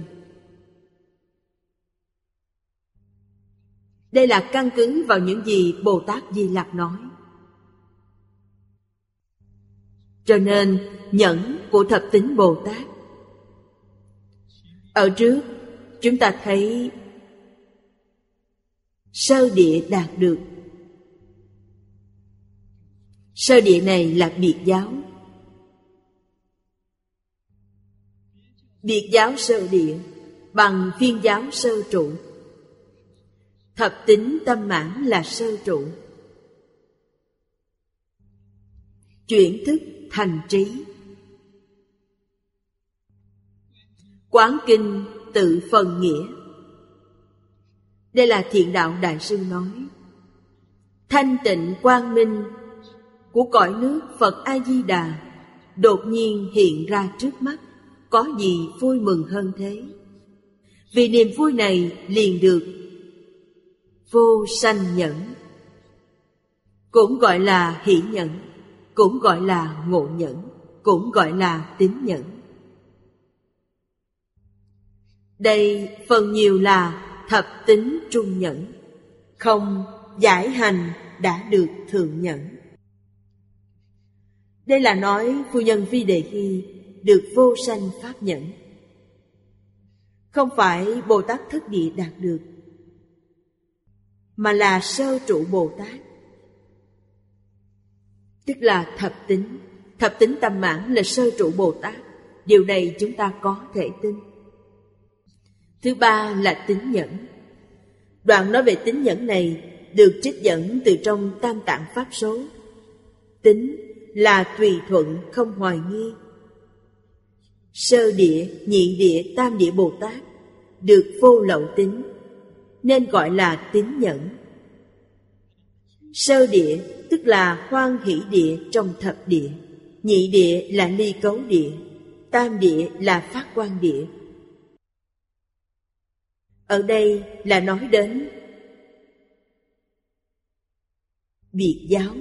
Đây là căn cứ vào những gì Bồ Tát Di Lặc nói. Cho nên nhẫn của thập tính Bồ Tát, ở trước chúng ta thấy sơ địa đạt được. Sơ địa này là biệt giáo. Biệt giáo sơ địa bằng phiên giáo sơ trụ. Thập tính tâm mãn là sơ trụ. Chuyển thức thành trí. Quán kinh tự phần nghĩa. Đây là Thiện Đạo Đại Sư nói. Thanh tịnh quang minh của cõi nước Phật A-di-đà đột nhiên hiện ra trước mắt. Có gì vui mừng hơn thế? Vì niềm vui này liền được vô sanh nhẫn. Cũng gọi là hỷ nhẫn, cũng gọi là ngộ nhẫn, cũng gọi là tín nhẫn. Đây phần nhiều là thập tính trung nhẫn. không giải hành đã được thượng nhẫn. Đây là nói phu nhân Vi Đề Hy được vô sanh pháp nhẫn, không phải Bồ Tát Thất Địa đạt được, mà là sơ trụ Bồ Tát, tức là thập tính. Thập tính tâm mãn là sơ trụ Bồ Tát. Điều này chúng ta có thể tin. Thứ ba là tín nhẫn. Đoạn nói về tín nhẫn này được trích dẫn từ trong Tam Tạng Pháp Số. Tín là tùy thuận không hoài nghi. Sơ địa, nhị địa, tam địa Bồ Tát được vô lậu tín, nên gọi là tín nhẫn. Sơ địa tức là hoan hỷ địa trong thập địa, nhị địa là ly cấu địa, tam địa là phát quang địa. Ở đây là nói đến biệt giáo.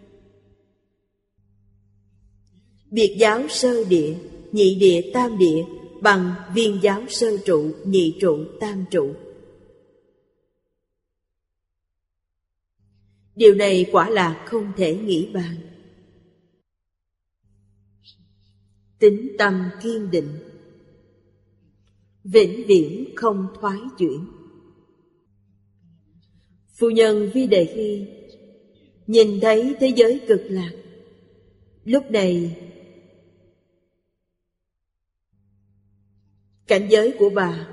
Biệt giáo sơ địa, nhị địa, tam địa bằng viên giáo sơ trụ, nhị trụ, tam trụ. Điều này quả là không thể nghĩ bàn. Tín tâm kiên định, vĩnh viễn không thoái chuyển. Phu nhân Vi Đề Hy nhìn thấy thế giới cực lạc. Lúc này cảnh giới của bà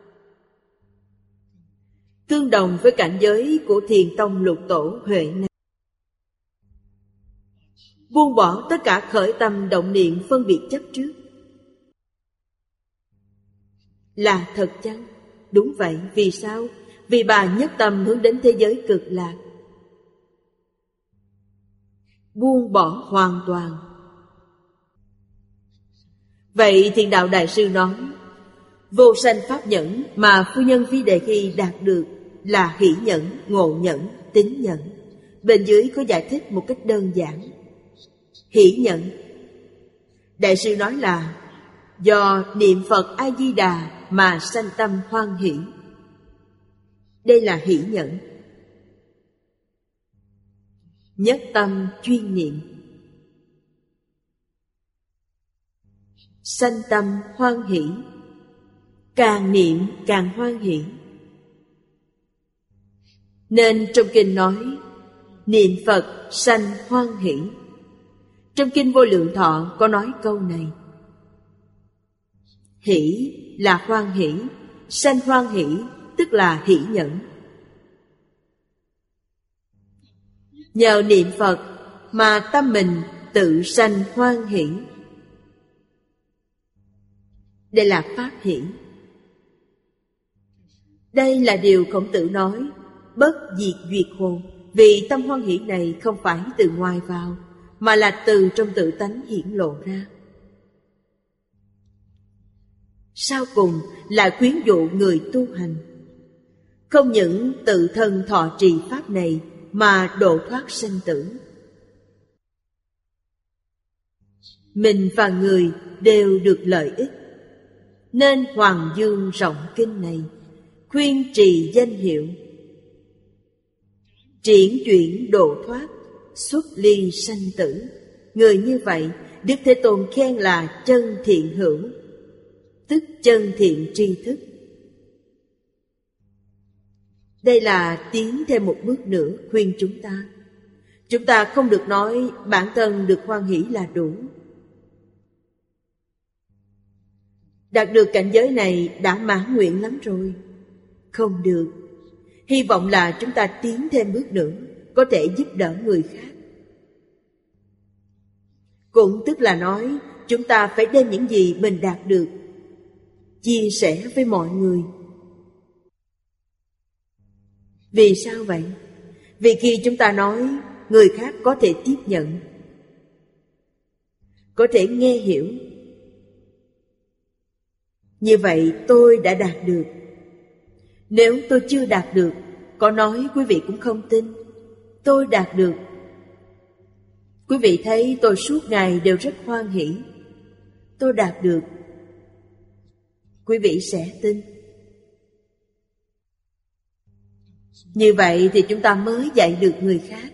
tương đồng với cảnh giới của Thiền Tông Lục Tổ Huệ Năng. Buông bỏ tất cả khởi tâm động niệm phân biệt chấp trước. Là thật chăng? Đúng vậy. Vì sao? Vì bà nhất tâm hướng đến thế giới cực lạc, buông bỏ hoàn toàn. Vậy Thiền Đạo Đại Sư nói, vô sanh pháp nhẫn mà phu nhân Vi Đề Hy đạt được là hỷ nhẫn, ngộ nhẫn, tín nhẫn. Bên dưới có giải thích một cách đơn giản. Hỷ nhẫn, Đại sư nói là do niệm Phật A-di-đà mà sanh tâm hoan hỷ. Đây là hỷ nhẫn. Nhất tâm chuyên niệm, sanh tâm hoan hỷ, càng niệm càng hoan hỷ. Nên trong kinh nói niệm Phật sanh hoan hỷ. Trong kinh Vô Lượng Thọ có nói câu này. Hỷ là hoan hỷ, sanh hoan hỷ tức là hỷ nhẫn. Nhờ niệm Phật mà tâm mình tự sanh hoan hỷ. Đây là pháp hỷ. Đây là điều Khổng Tử nói bất diệt duyệt hồn. Vì tâm hoan hỷ này không phải từ ngoài vào, mà là từ trong tự tánh hiển lộ ra. Sau cùng là khuyến dụ người tu hành, không những tự thân thọ trì pháp này mà độ thoát sanh tử. Mình và người đều được lợi ích. Nên Hoàng Dương rộng kinh này, khuyên trì danh hiệu, triển chuyển độ thoát, xuất ly sanh tử. Người như vậy Đức Thế Tôn khen là chân thiện hữu, tức chân thiện tri thức. Đây là tiến thêm một bước nữa khuyên chúng ta. Chúng ta không được nói bản thân được hoan hỷ là đủ. Đạt được cảnh giới này đã mãn nguyện lắm rồi. Không được. Hy vọng là chúng ta tiến thêm bước nữa, có thể giúp đỡ người khác. Cũng tức là nói chúng ta phải đem những gì mình đạt được chia sẻ với mọi người. Vì sao vậy? Vì khi chúng ta nói, người khác có thể tiếp nhận, có thể nghe hiểu. Như vậy tôi đã đạt được. Nếu tôi chưa đạt được, có nói quý vị cũng không tin. Tôi đạt được. Quý vị thấy tôi suốt ngày đều rất hoan hỷ. Tôi đạt được. Quý vị sẽ tin. Như vậy thì chúng ta mới dạy được người khác.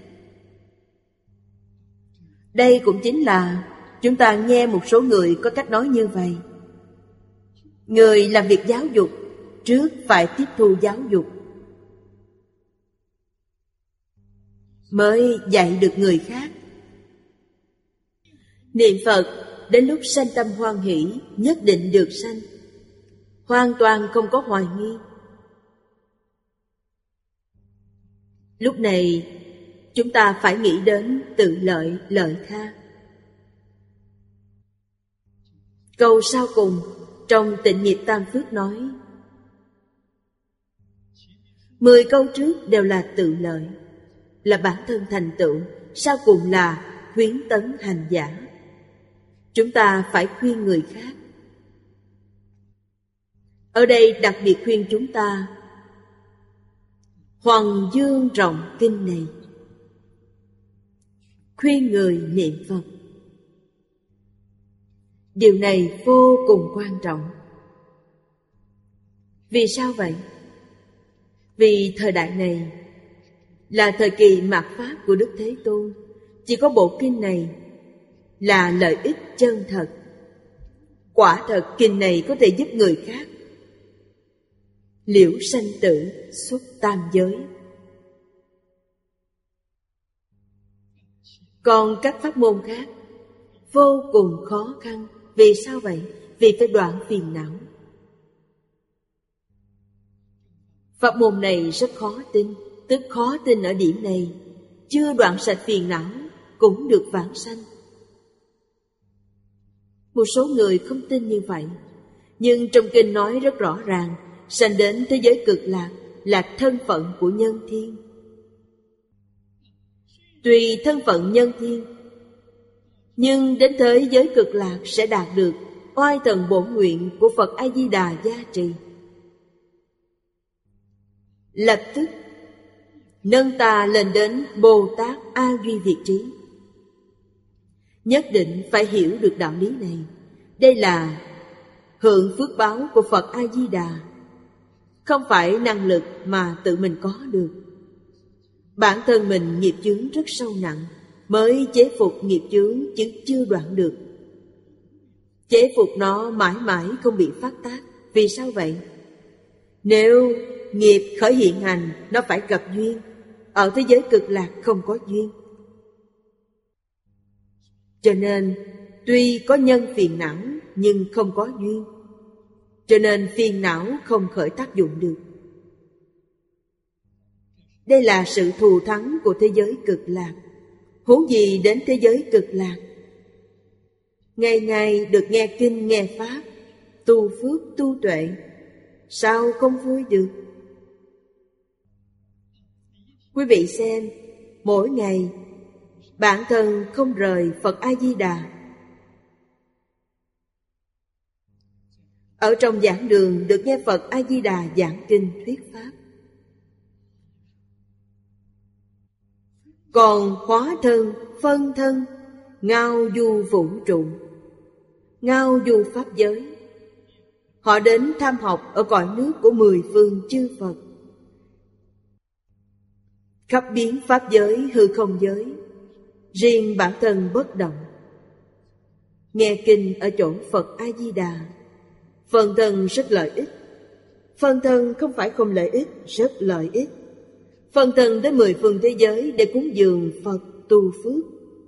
Đây cũng chính là chúng ta nghe một số người có cách nói như vậy. Người làm việc giáo dục trước phải tiếp thu giáo dục, mới dạy được người khác. Niệm Phật đến lúc sanh tâm hoan hỷ, nhất định được sanh, hoàn toàn không có hoài nghi. Lúc này chúng ta phải nghĩ đến tự lợi, lợi tha. Câu sau cùng trong Tịnh Nghiệp Tam Phước nói, mười câu trước đều là tự lợi, là bản thân thành tựu, sau cùng là khuyến tấn hành giả. Chúng ta phải khuyên người khác. Ở đây đặc biệt khuyên chúng ta hoằng dương rộng kinh này, khuyên người niệm Phật. Điều này vô cùng quan trọng. Vì sao vậy? Vì thời đại này là thời kỳ mạt Pháp của Đức Thế Tôn. Chỉ có bộ kinh này là lợi ích chân thật. Quả thật kinh này có thể giúp người khác liễu sanh tử, xuất tam giới. Còn các pháp môn khác vô cùng khó khăn. Vì sao vậy? Vì phải đoạn phiền não. Pháp môn này rất khó tin. Tức khó tin ở điểm này, chưa đoạn sạch phiền não cũng được vãng sanh. Một số người không tin như vậy, nhưng trong kinh nói rất rõ ràng, sanh đến thế giới cực lạc là thân phận của nhân thiên. Tùy thân phận nhân thiên, nhưng đến thế giới cực lạc sẽ đạt được oai thần bổn nguyện của Phật A Di Đà gia trì, lập tức nâng ta lên đến Bồ Tát A Duy Việt Trí. Nhất định phải hiểu được đạo lý này. Đây là hưởng phước báo của Phật A Di Đà, không phải năng lực mà tự mình có được. Bản thân mình nghiệp chướng rất sâu nặng, mới chế phục nghiệp chướng chứ chưa đoạn được. Chế phục nó mãi mãi không bị phát tác. Vì sao vậy? Nếu nghiệp khởi hiện hành, nó phải gặp duyên. Ở thế giới cực lạc không có duyên. Cho nên tuy có nhân phiền não nhưng không có duyên, cho nên phiền não không khởi tác dụng được. Đây là sự thù thắng của thế giới cực lạc. Huống gì đến thế giới cực lạc, ngày ngày được nghe kinh nghe pháp, tu phước tu tuệ, sao không vui được? Quý vị xem, mỗi ngày bản thân không rời Phật A Di Đà. Ở trong giảng đường được nghe Phật A Di Đà giảng kinh thuyết pháp. Còn hóa thân, phân thân, ngao du vũ trụ, ngao du pháp giới. Họ đến tham học ở cõi nước của mười phương chư Phật, khắp biến pháp giới, hư không giới. Riêng bản thân bất động, nghe kinh ở chỗ Phật A Di Đà. Phân thân rất lợi ích. Phân thân không phải không lợi ích, rất lợi ích. Phân thân đến mười phương thế giới để cúng dường Phật tu phước,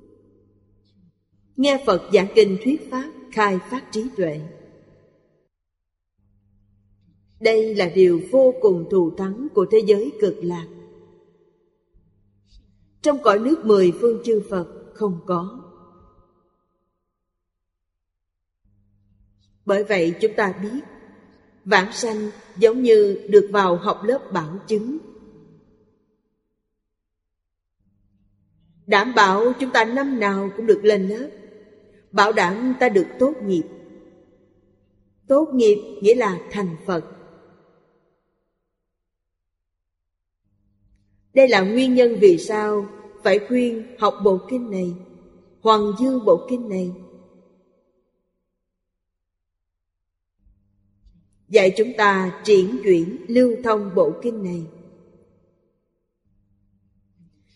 nghe Phật giảng kinh thuyết pháp, khai phát trí tuệ. Đây là điều vô cùng thù thắng của thế giới cực lạc. Trong cõi nước mười phương chư Phật không có. Bởi vậy chúng ta biết, vãng sanh giống như được vào học lớp bảo chứng, đảm bảo chúng ta năm nào cũng được lên lớp, bảo đảm ta được tốt nghiệp. Tốt nghiệp nghĩa là thành Phật. Đây là nguyên nhân vì sao phải khuyên học bộ kinh này, Hoằng Dương bộ kinh này. Dạy chúng ta triển chuyển lưu thông bộ kinh này.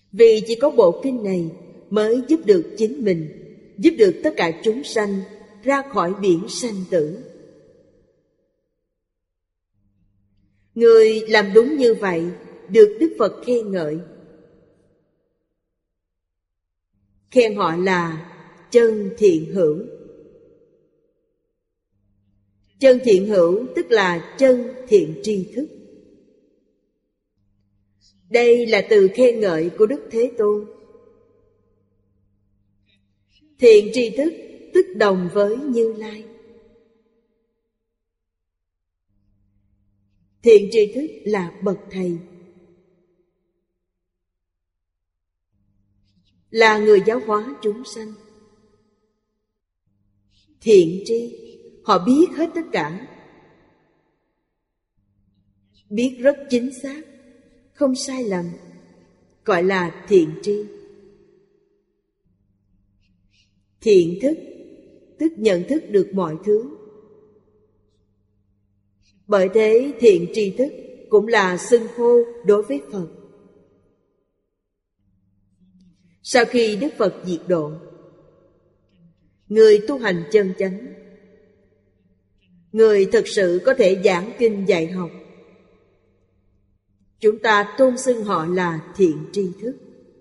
Vì chỉ có bộ kinh này mới giúp được chính mình, giúp được tất cả chúng sanh ra khỏi biển sanh tử. Người làm đúng như vậy được Đức Phật khen ngợi. Khen họ là chân thiện hữu. Chân thiện hữu tức là chân thiện tri thức. Đây là từ khen ngợi của Đức Thế Tôn. Thiện tri thức tức đồng với Như Lai. Thiện tri thức là bậc thầy, là người giáo hóa chúng sanh. Thiện tri, họ biết hết tất cả, biết rất chính xác, không sai lầm, gọi là thiện tri. Thiện thức tức nhận thức được mọi thứ. Bởi thế thiện tri thức cũng là xưng hô đối với Phật. Sau khi Đức Phật diệt độ, người tu hành chân chánh, người thực sự có thể giảng kinh dạy học, chúng ta tôn xưng họ là thiện tri thức.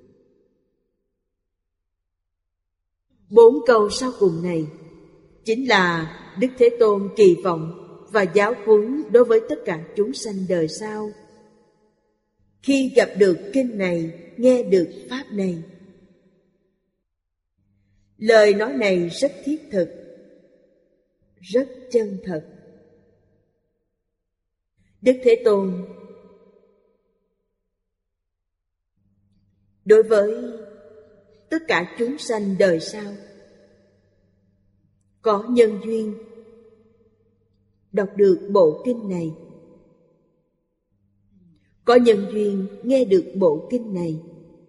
Bốn câu sau cùng này chính là Đức Thế Tôn kỳ vọng và giáo huấn đối với tất cả chúng sanh đời sau. Khi gặp được kinh này, nghe được pháp này, lời nói này rất thiết thực, rất chân thật. Đức Thế Tôn đối với tất cả chúng sanh đời sau có nhân duyên đọc được bộ kinh này, có nhân duyên nghe được bộ kinh này,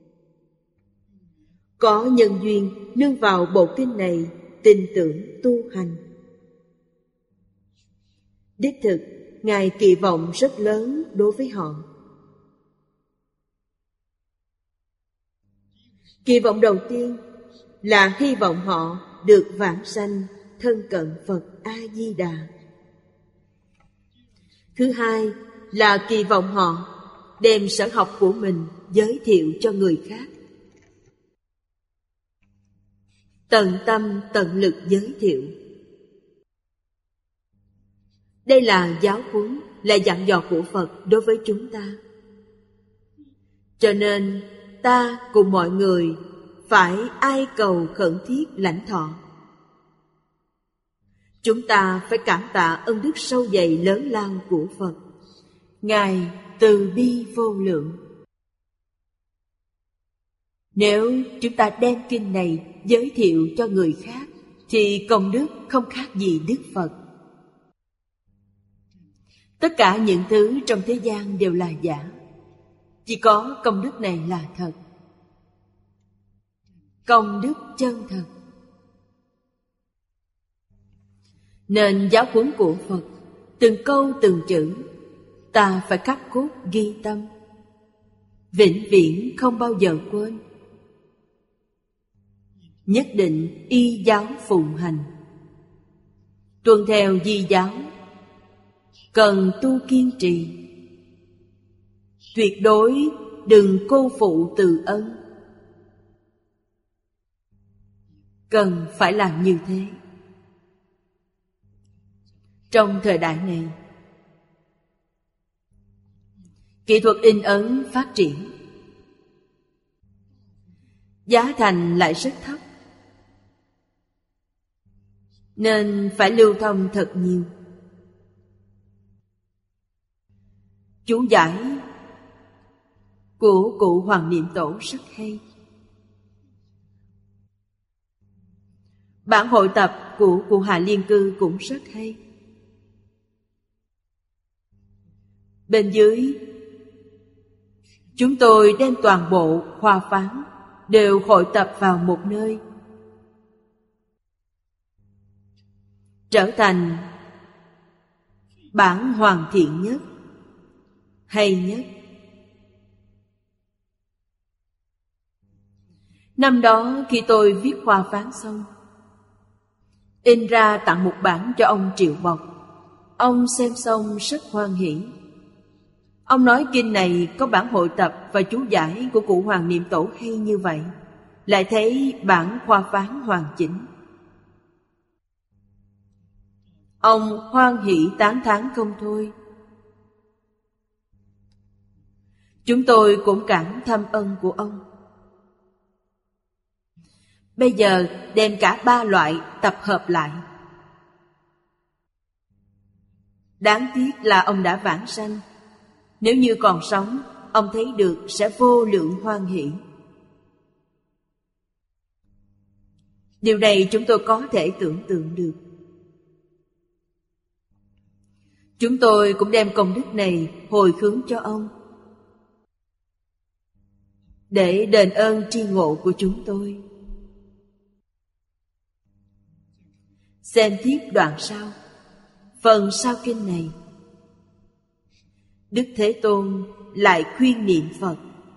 có nhân duyên nương vào bộ kinh này tin tưởng tu hành. Đích thực, Ngài kỳ vọng rất lớn đối với họ. Kỳ vọng đầu tiên là hy vọng họ được vãng sanh thân cận Phật A-di-đà. Thứ hai là kỳ vọng họ đem sở học của mình giới thiệu cho người khác. Tận tâm tận lực giới thiệu. Đây là giáo huấn, là dặn dò của Phật đối với chúng ta. Cho nên ta cùng mọi người phải ai cầu khẩn thiết lãnh thọ. Chúng ta phải cảm tạ ân đức sâu dày lớn lao của Phật. Ngài từ bi vô lượng. Nếu chúng ta đem kinh này giới thiệu cho người khác thì công đức không khác gì Đức Phật. Tất cả những thứ trong thế gian đều là giả, chỉ có công đức này là thật. Công đức chân thật. Nên giáo huấn của Phật, từng câu từng chữ ta phải khắc cốt ghi tâm, vĩnh viễn không bao giờ quên. Nhất định y giáo phụng hành, tuân theo di giáo, cần tu kiên trì, tuyệt đối đừng cô phụ từ ân. Cần phải làm như thế. Trong thời đại này, kỹ thuật in ấn phát triển, giá thành lại rất thấp, nên phải lưu thông thật nhiều. Chú giải của cụ Hoàng Niệm Tổ rất hay. Bản hội tập của cụ Hà Liên Cư cũng rất hay. Bên dưới, chúng tôi đem toàn bộ khoa phán đều hội tập vào một nơi, trở thành bản hoàn thiện nhất, hay nhất. Năm đó khi tôi viết khoa phán xong, in ra tặng một bản cho ông Triệu Bộc. Ông xem xong rất hoan hỉ. Ông nói kinh này có bản hội tập và chú giải của cụ Hoàng Niệm Tổ hay như vậy, lại thấy bản khoa phán hoàn chỉnh. Ông hoan hỉ tán thán không thôi. Chúng tôi cũng cảm thâm ân của ông. Bây giờ đem cả ba loại tập hợp lại. Đáng tiếc là ông đã vãng sanh. Nếu như còn sống, ông thấy được sẽ vô lượng hoan hỷ. Điều này chúng tôi có thể tưởng tượng được. Chúng tôi cũng đem công đức này hồi hướng cho ông, để đền ơn tri ngộ của chúng tôi. Xem tiếp đoạn sau, phần sau kinh này. Đức Thế Tôn lại khuyên niệm Phật.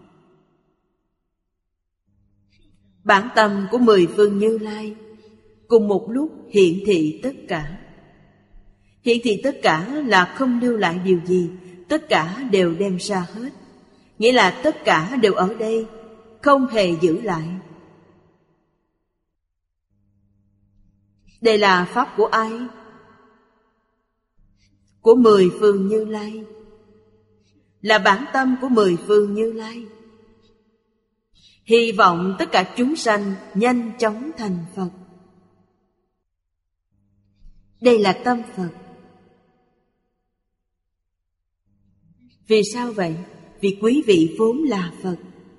Bản tâm của mười phương Như Lai cùng một lúc hiện thị tất cả. Hiện thị tất cả là không lưu lại điều gì, tất cả đều đem ra hết. Nghĩa là tất cả đều ở đây, không hề giữ lại. Đây là pháp của ai? Của mười phương Như Lai. Là bản tâm của mười phương Như Lai. Hy vọng tất cả chúng sanh nhanh chóng thành Phật. Đây là tâm Phật. Vì sao vậy? Vì quý vị vốn là Phật.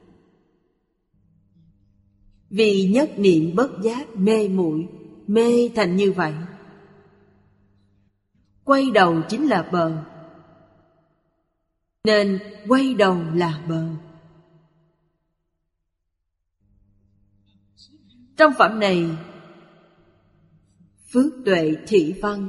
Vì nhất niệm bất giác mê muội, mê thành như vậy. Quay đầu chính là bờ, nên quay đầu là bờ. Trong phẩm này, phước tuệ thị văn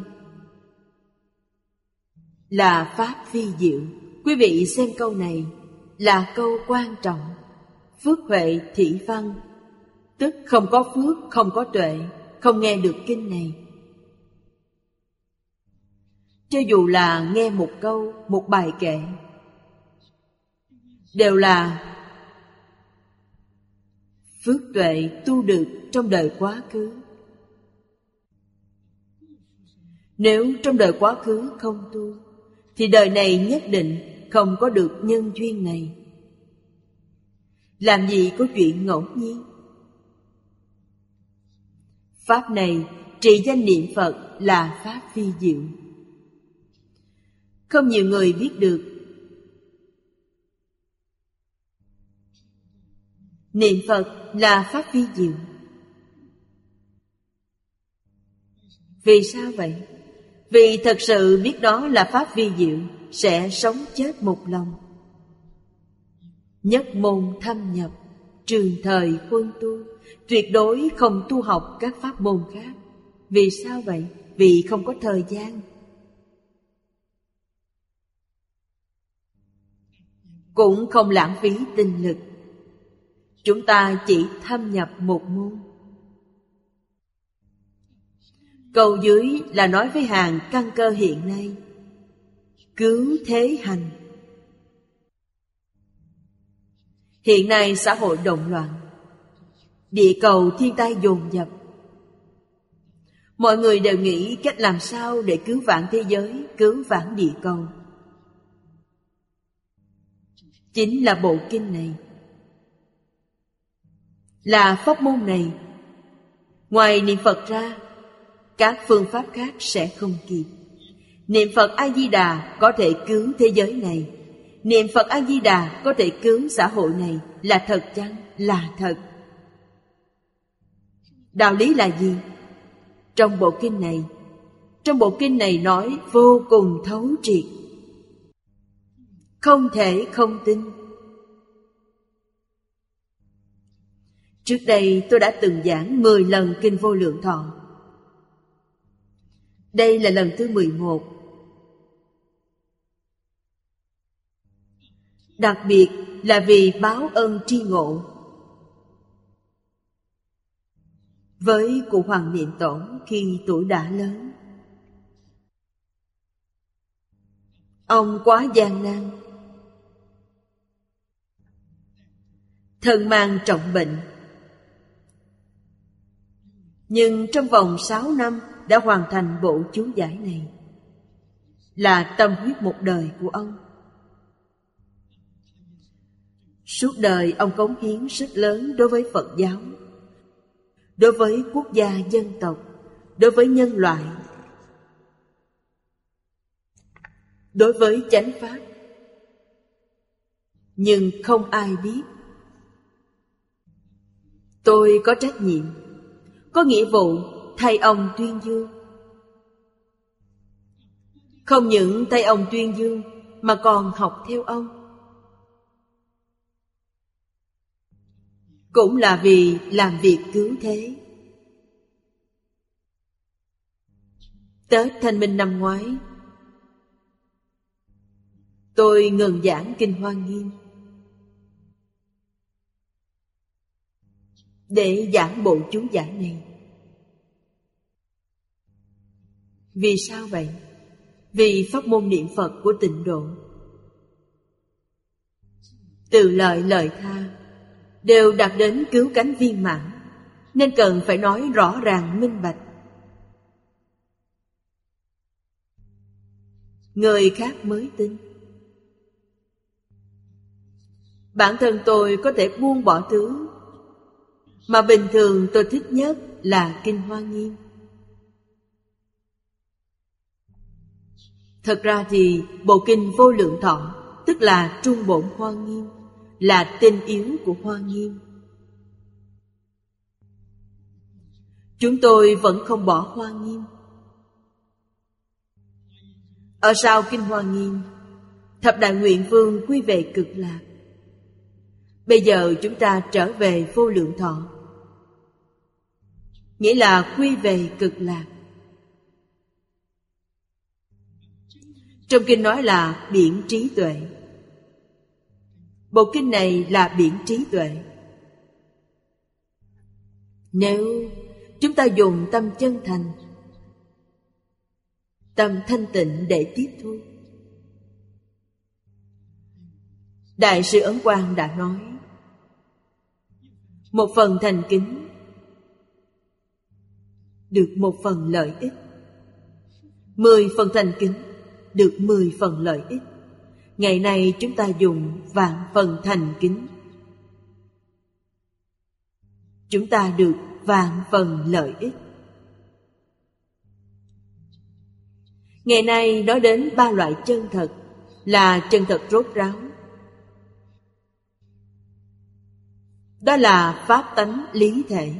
là pháp phi diệu. Quý vị xem câu này là câu quan trọng. Phước huệ thị văn, tức không có phước, không có tuệ, không nghe được kinh này. Cho dù là nghe một câu, một bài kệ, đều là phước tuệ tu được trong đời quá khứ. Nếu trong đời quá khứ không tu, thì đời này nhất định không có được nhân duyên này. Làm gì có chuyện ngẫu nhiên. Pháp này trì danh niệm Phật là pháp phi diệu. Không nhiều người biết được. Niệm Phật là pháp phi diệu. Vì sao vậy? Vì thật sự biết đó là pháp phi diệu, sẽ sống chết một lòng. Nhất môn thâm nhập, trường thời quân tu, tuyệt đối không tu học các pháp môn khác. Vì sao vậy? Vì không có thời gian. Cũng không lãng phí tinh lực. Chúng ta chỉ thâm nhập một môn. Câu dưới là nói với hàng căn cơ hiện nay. Cứu thế hành. Hiện nay xã hội động loạn, địa cầu thiên tai dồn dập. Mọi người đều nghĩ cách làm sao để cứu vãn thế giới, cứu vãn địa cầu. Chính là bộ kinh này, là pháp môn này. Ngoài niệm Phật ra, các phương pháp khác sẽ không kịp. Niệm Phật A-di-đà có thể cứu thế giới này. Niệm Phật A-di-đà có thể cứu xã hội này. Là thật chăng? Là thật. Đạo lý là gì? Trong bộ kinh này, trong bộ kinh này nói vô cùng thấu triệt, không thể không tin. Trước đây tôi đã từng giảng mười lần Kinh Vô Lượng Thọ. Đây là lần thứ mười một. Đặc biệt là vì báo ân tri ngộ. với cụ Hoàng Niệm Tổ khi tuổi đã lớn. Ông quá gian nan, thân mang trọng bệnh, nhưng trong vòng sáu năm đã hoàn thành bộ chú giải này, là tâm huyết một đời của ông. Suốt đời ông cống hiến rất lớn đối với Phật giáo, đối với quốc gia dân tộc, đối với nhân loại, đối với chánh pháp. Nhưng không ai biết. Tôi có trách nhiệm, có nghĩa vụ thay ông tuyên dương. Không những thay ông tuyên dương, mà còn học theo ông. Cũng là vì làm việc cứu thế. Tết Thanh Minh năm ngoái, tôi ngừng giảng Kinh Hoa Nghiêm để giảng bộ chú giải này. Vì sao vậy? Vì pháp môn niệm Phật của Tịnh Độ, từ lợi lời tha đều đạt đến cứu cánh viên mãn, nên cần phải nói rõ ràng minh bạch. Người khác mới tin. Bản thân tôi có thể buông bỏ thứ mà bình thường tôi thích nhất là Kinh Hoa Nghiêm. Thật ra thì bộ kinh Vô Lượng Thọ, tức là trung bổn Hoa Nghiêm, là tinh yếu của Hoa Nghiêm. Chúng tôi vẫn không bỏ Hoa Nghiêm. Ở sau Kinh Hoa Nghiêm, Thập Đại Nguyện Vương quy về Cực Lạc. Bây giờ chúng ta trở về Vô Lượng Thọ, nghĩa là quy về Cực Lạc. Trong kinh nói là biển trí tuệ. Bộ kinh này là biển trí tuệ. Nếu chúng ta dùng tâm chân thành, tâm thanh tịnh để tiếp thu. Đại sư Ấn Quang đã nói, một phần thành kính được một phần lợi ích, mười phần thành kính được mười phần lợi ích. Ngày nay chúng ta dùng vạn phần thành kính, chúng ta được vạn phần lợi ích. Ngày nay nói đến ba loại chân thật, là chân thật rốt ráo. Đó là pháp tánh lý thể.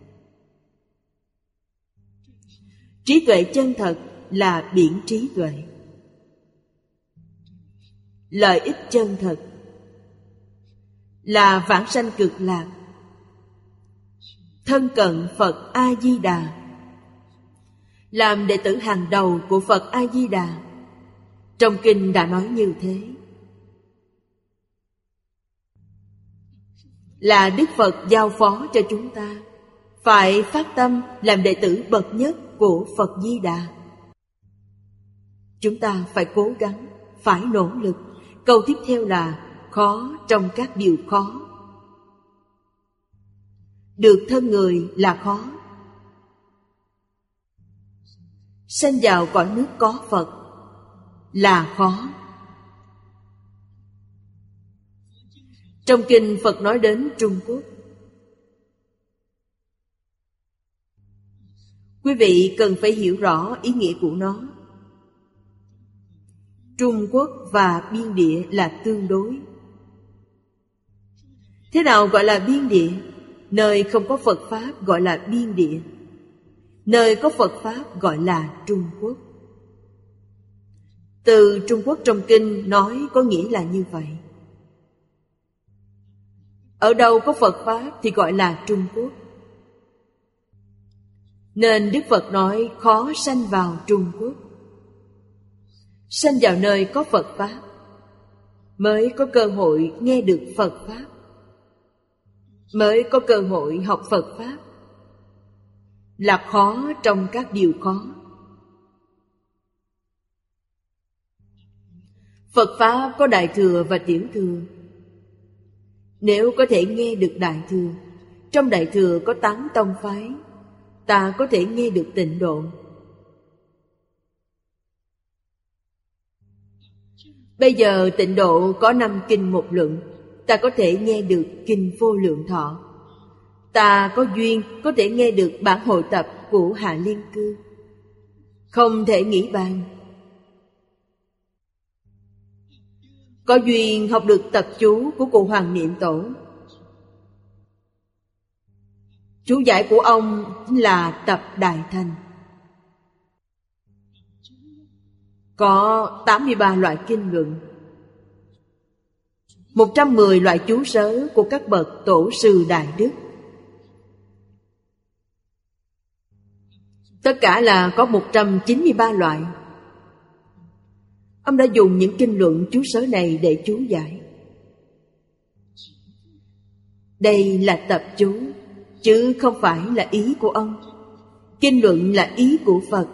Trí tuệ chân thật là biển trí tuệ. Lợi ích chân thật là vãng sanh Cực Lạc, thân cận Phật A-di-đà, làm đệ tử hàng đầu của Phật A-di-đà. Trong kinh đã nói như thế. Là Đức Phật giao phó cho chúng ta phải phát tâm làm đệ tử bậc nhất của Phật Di Đà. Chúng ta phải cố gắng, phải nỗ lực. Câu tiếp theo là khó trong các điều khó. Được thân người là khó. Sanh vào cõi nước có Phật là khó. Trong kinh Phật nói đến Trung Quốc. Quý vị cần phải hiểu rõ ý nghĩa của nó. Trung Quốc và biên địa là tương đối. Thế nào gọi là biên địa? Nơi không có Phật Pháp gọi là biên địa, nơi có Phật Pháp gọi là Trung Quốc. Từ Trung Quốc trong kinh nói có nghĩa là như vậy. Ở đâu có Phật Pháp thì gọi là Trung Quốc. Nên Đức Phật nói khó sanh vào Trung Quốc. Sanh vào nơi có Phật Pháp mới có cơ hội nghe được Phật Pháp, mới có cơ hội học Phật Pháp. là khó trong các điều khó. Phật Pháp có Đại Thừa và Tiểu Thừa. Nếu có thể nghe được Đại Thừa, trong Đại Thừa có tám tông phái, ta có thể nghe được Tịnh Độ. Bây giờ Tịnh Độ có năm kinh một luận, ta có thể nghe được kinh Vô Lượng Thọ. Ta có duyên có thể nghe được bản hội tập của Hạ Liên Cư. Không thể nghĩ bàn. Có duyên học được tập chú của cụ Hoàng Niệm Tổ. Chú giải của ông là tập Đại Thành. Có tám mươi ba loại kinh luận, một trăm mười loại chú sớ của các bậc tổ sư đại đức. Tất cả là có một trăm chín mươi ba loại. Ông đã dùng những kinh luận chú sớ này để chú giải. Đây là tập chú, chứ không phải là ý của ông. Kinh luận là ý của Phật,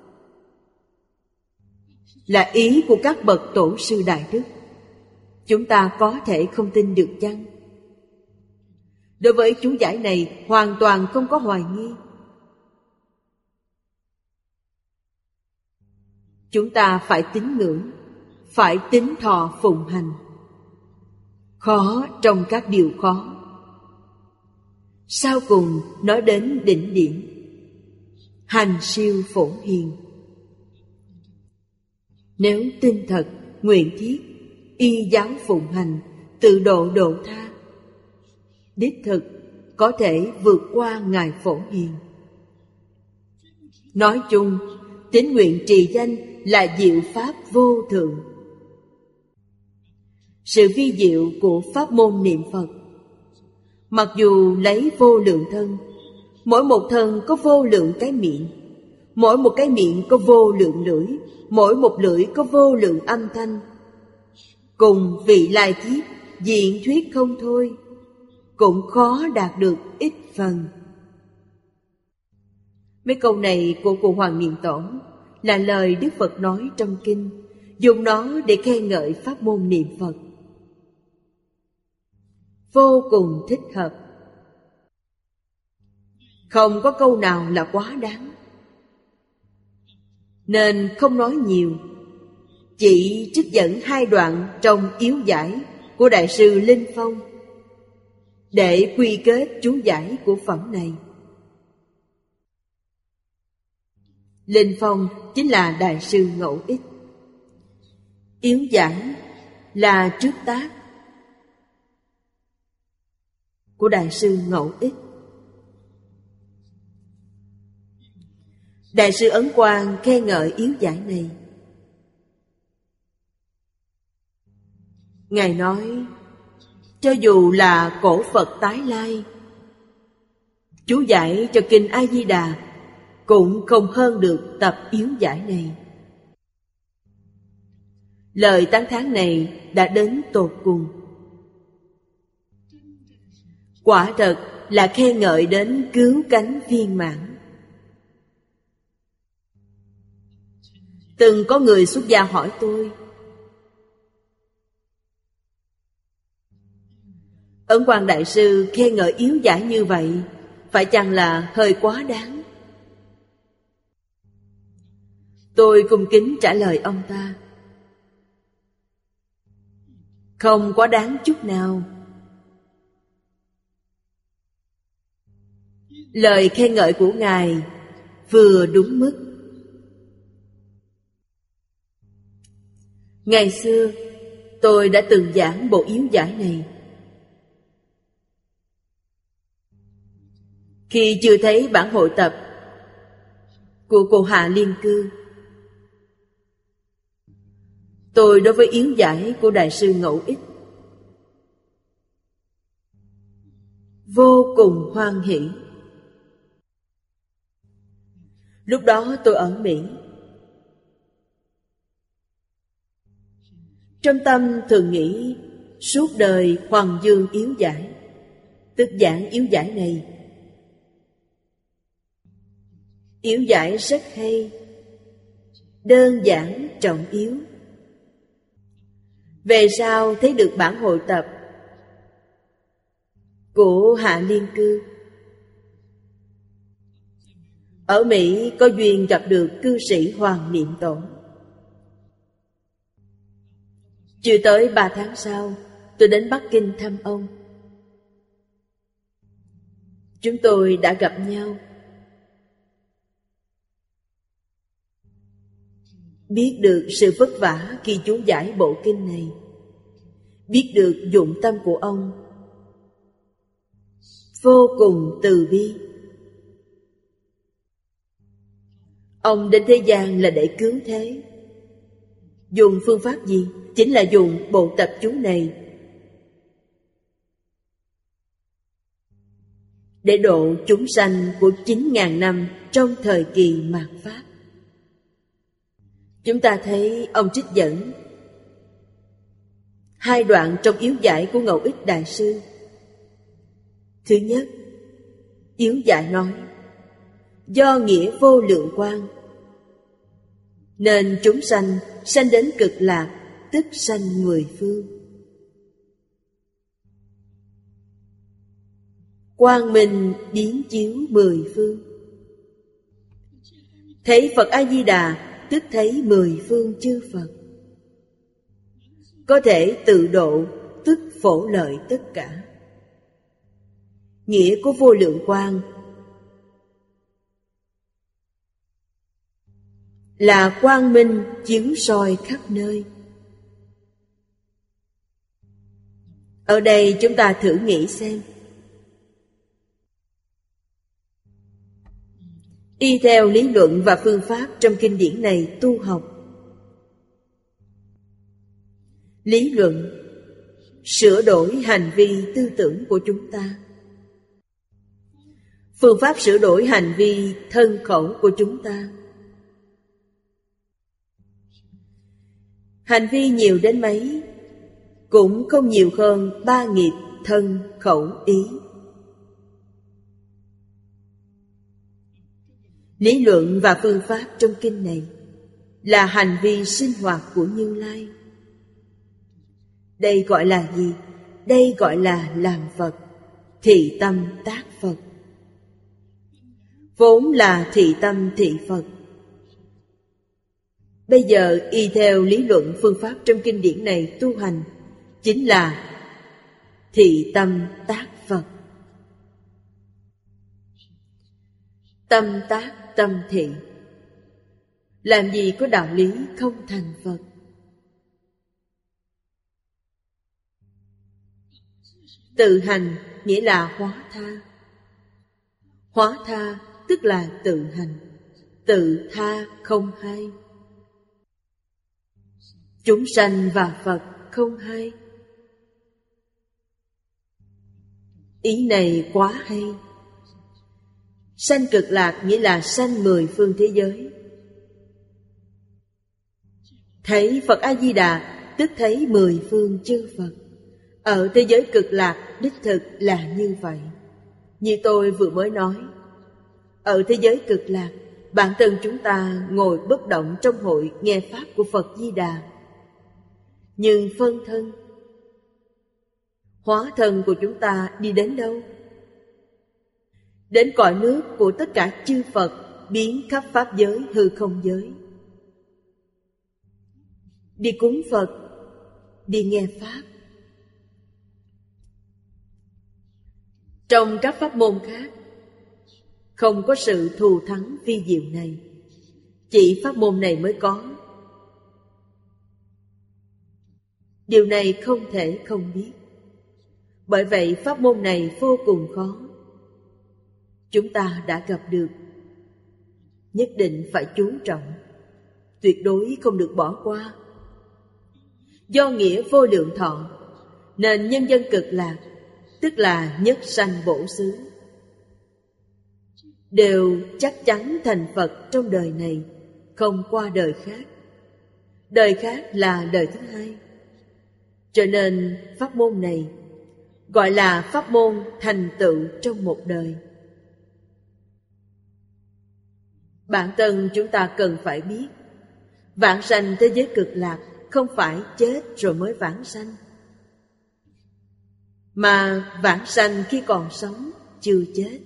là ý của các bậc tổ sư đại đức. Chúng ta có thể không tin được chăng? Đối với chú giải này hoàn toàn không có hoài nghi. Chúng ta phải tín ngưỡng, phải tín thọ phụng hành. Khó trong các điều khó. Sau cùng nói đến đỉnh điểm, hành siêu phổ hiền. Nếu tin thật, nguyện thiết, y giáo phụng hành, tự độ độ tha, đích thực có thể vượt qua Ngài Phổ Hiền. Nói chung, tín nguyện trì danh là diệu pháp vô thượng. Sự vi diệu của pháp môn niệm Phật, mặc dù lấy vô lượng thân, mỗi một thân có vô lượng cái miệng, mỗi một cái miệng có vô lượng lưỡi, mỗi một lưỡi có vô lượng âm thanh, cùng vị lai kiếp diện thuyết không thôi, cũng khó đạt được ít phần. Mấy câu này của cụ Hoàng Niệm Tổ là lời Đức Phật nói trong kinh, dùng nó để khen ngợi pháp môn niệm Phật. Vô cùng thích hợp. Không có câu nào là quá đáng, nên không nói nhiều, chỉ trích dẫn hai đoạn trong yếu giải của Đại sư Linh Phong để quy kết chú giải của phẩm này. Linh Phong chính là Đại sư Ngẫu Ích, yếu giải là trước tác của Đại sư Ngẫu Ích. Đại sư Ấn Quang khen ngợi yếu giải này. Ngài nói, cho dù là cổ Phật tái lai, chú giải cho kinh A Di Đà cũng không hơn được tập yếu giải này. Lời tán thán này đã đến tột cùng. Quả thật là khen ngợi đến cứu cánh viên mãn. Từng có người xuất gia hỏi tôi, Ấn Quang Đại sư khen ngợi yếu giải như vậy, phải chăng là hơi quá đáng? Tôi cung kính trả lời ông ta, không quá đáng chút nào. Lời khen ngợi của Ngài vừa đúng mức. Ngày xưa tôi đã từng giảng bộ yếu giải này. Khi chưa thấy bản hội tập của cô Hạ Liên Cư, tôi đối với yếu giải của Đại sư Ngẫu Ích vô cùng hoan hỷ. Lúc đó tôi ở Mỹ. Trong tâm thường nghĩ suốt đời Hoàng Dương yếu giải, tức giảng yếu giải này. Yếu giải rất hay, đơn giản trọng yếu. Về sau thấy được bản hội tập của Hạ Liên Cư. Ở Mỹ có duyên gặp được cư sĩ Hoàng Niệm Tổ. Chưa tới ba tháng sau, tôi đến Bắc Kinh thăm ông. Chúng tôi đã gặp nhau. Biết được sự vất vả khi chú giải bộ kinh này, biết được dụng tâm của ông vô cùng từ bi. Ông đến thế gian là để cứu thế. Dùng phương pháp gì? Chính là dùng bộ tập chú này để độ chúng sanh của chín ngàn năm trong thời kỳ mạt Pháp. Chúng ta thấy ông trích dẫn hai đoạn trong yếu giải của Ngẫu Ích Đại Sư. Thứ nhất, yếu giải nói do nghĩa vô lượng quang nên chúng sanh sanh đến cực lạc, tức sanh mười phương. Quang minh biến chiếu mười phương. Thấy Phật A-di-đà tức thấy mười phương chư Phật. Có thể tự độ, tức phổ lợi tất cả. Nghĩa của vô lượng quang là quang minh chiếu soi khắp nơi. Ở đây chúng ta thử nghĩ xem, y theo lý luận và phương pháp trong kinh điển này tu học. Lý luận sửa đổi hành vi tư tưởng của chúng ta. Phương pháp sửa đổi hành vi thân khẩu của chúng ta. Hành vi nhiều đến mấy cũng không nhiều hơn ba nghiệp thân khẩu ý. Lý luận và phương pháp trong kinh này là hành vi sinh hoạt của Như Lai. Đây gọi là gì? Đây gọi là làm Phật, thị tâm tác Phật. Vốn là thị tâm thị Phật. Bây giờ y theo lý luận phương pháp trong kinh điển này tu hành, chính là thị tâm tác Phật. Tâm tác tâm thị. Làm gì có đạo lý không thành Phật. Tự hành nghĩa là hóa tha. Hóa tha tức là tự hành. Tự tha không hai. Chúng sanh và Phật không hai. Ý này quá hay. Sanh cực lạc nghĩa là sanh mười phương thế giới. Thấy Phật A-di-đà tức thấy mười phương chư Phật. Ở thế giới cực lạc đích thực là như vậy. Như tôi vừa mới nói, ở thế giới cực lạc, bản thân chúng ta ngồi bất động trong hội nghe pháp của Phật Di Đà. Nhưng phân thân, hóa thân của chúng ta đi đến đâu? Đến cõi nước của tất cả chư Phật, biến khắp pháp giới hư không giới. Đi cúng Phật, đi nghe pháp. Trong các pháp môn khác không có sự thù thắng vi diệu này, chỉ pháp môn này mới có. Điều này không thể không biết. Bởi vậy pháp môn này vô cùng khó. Chúng ta đã gặp được, nhất định phải chú trọng, tuyệt đối không được bỏ qua. Do nghĩa vô lượng thọ, nên nhân dân cực lạc, tức là nhất sanh bổ xứ, đều chắc chắn thành Phật trong đời này, không qua đời khác. Đời khác là đời thứ hai. Cho nên pháp môn này gọi là pháp môn thành tựu trong một đời. Bản thân chúng ta cần phải biết, vãng sanh thế giới cực lạc không phải chết rồi mới vãng sanh, mà vãng sanh khi còn sống, chưa chết.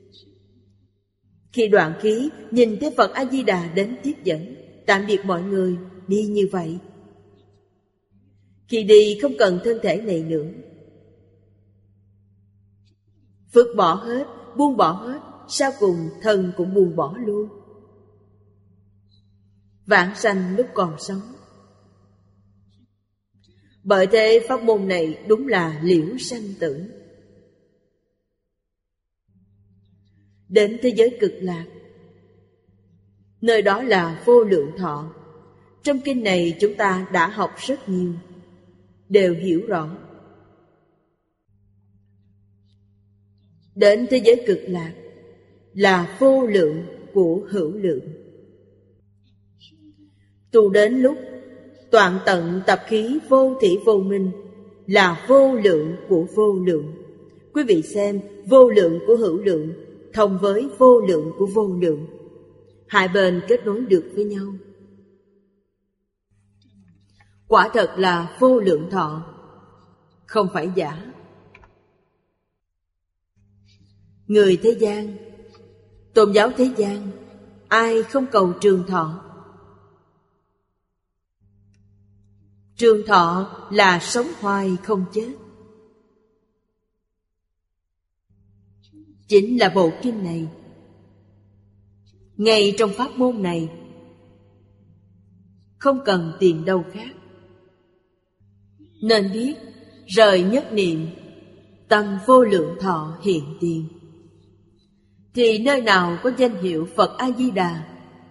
Khi đoạn khí, nhìn thấy Phật A-di-đà đến tiếp dẫn, tạm biệt mọi người, đi như vậy. Khi đi không cần thân thể này nữa, phước bỏ hết, buông bỏ hết, sau cùng thân cũng buông bỏ luôn. Vãng sanh lúc còn sống. Bởi thế pháp môn này đúng là liễu sanh tử. Đến thế giới cực lạc, nơi đó là vô lượng thọ. Trong kinh này chúng ta đã học rất nhiều, đều hiểu rõ. Đến thế giới cực lạc là vô lượng của hữu lượng. Tu đến lúc toàn tận tập khí vô thỉ vô minh là vô lượng của vô lượng. Quý vị xem, vô lượng của hữu lượng thông với vô lượng của vô lượng, hai bên kết nối được với nhau. Quả thật là vô lượng thọ, không phải giả. Người thế gian, tôn giáo thế gian, ai không cầu trường thọ? Trường thọ là sống hoài không chết. Chính là bộ kinh này. Ngay trong pháp môn này, không cần tìm đâu khác. Nên biết, rời nhất niệm, tâm vô lượng thọ hiện tiền. Thì nơi nào có danh hiệu Phật A-di-đà,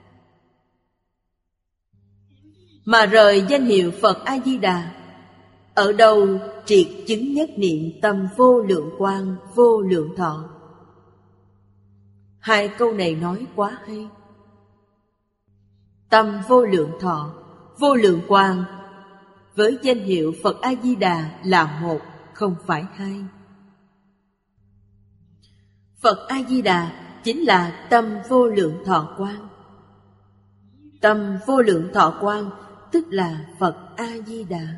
mà rời danh hiệu Phật A-di-đà, ở đâu triệt chứng nhất niệm tâm vô lượng quang, vô lượng thọ. Hai câu này nói quá hay. Tâm vô lượng thọ, vô lượng quang với danh hiệu Phật A-di-đà là một, không phải hai. Phật A-di-đà chính là tâm vô lượng thọ quang. Tâm vô lượng thọ quang tức là Phật A-di-đà.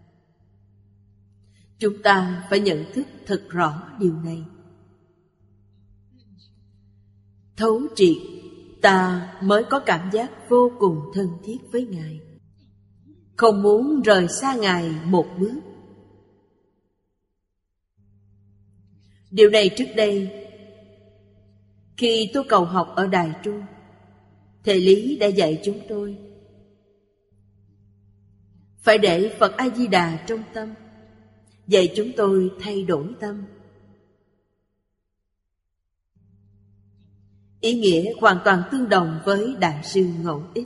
Chúng ta phải nhận thức thật rõ điều này. Thấu triệt, ta mới có cảm giác vô cùng thân thiết với Ngài, không muốn rời xa Ngài một bước. Điều này trước đây, khi tôi cầu học ở Đài Trung, thầy Lý đã dạy chúng tôi phải để Phật A-di-đà trong tâm, dạy chúng tôi thay đổi tâm. Ý nghĩa hoàn toàn tương đồng với Đại sư Ngẫu Ích.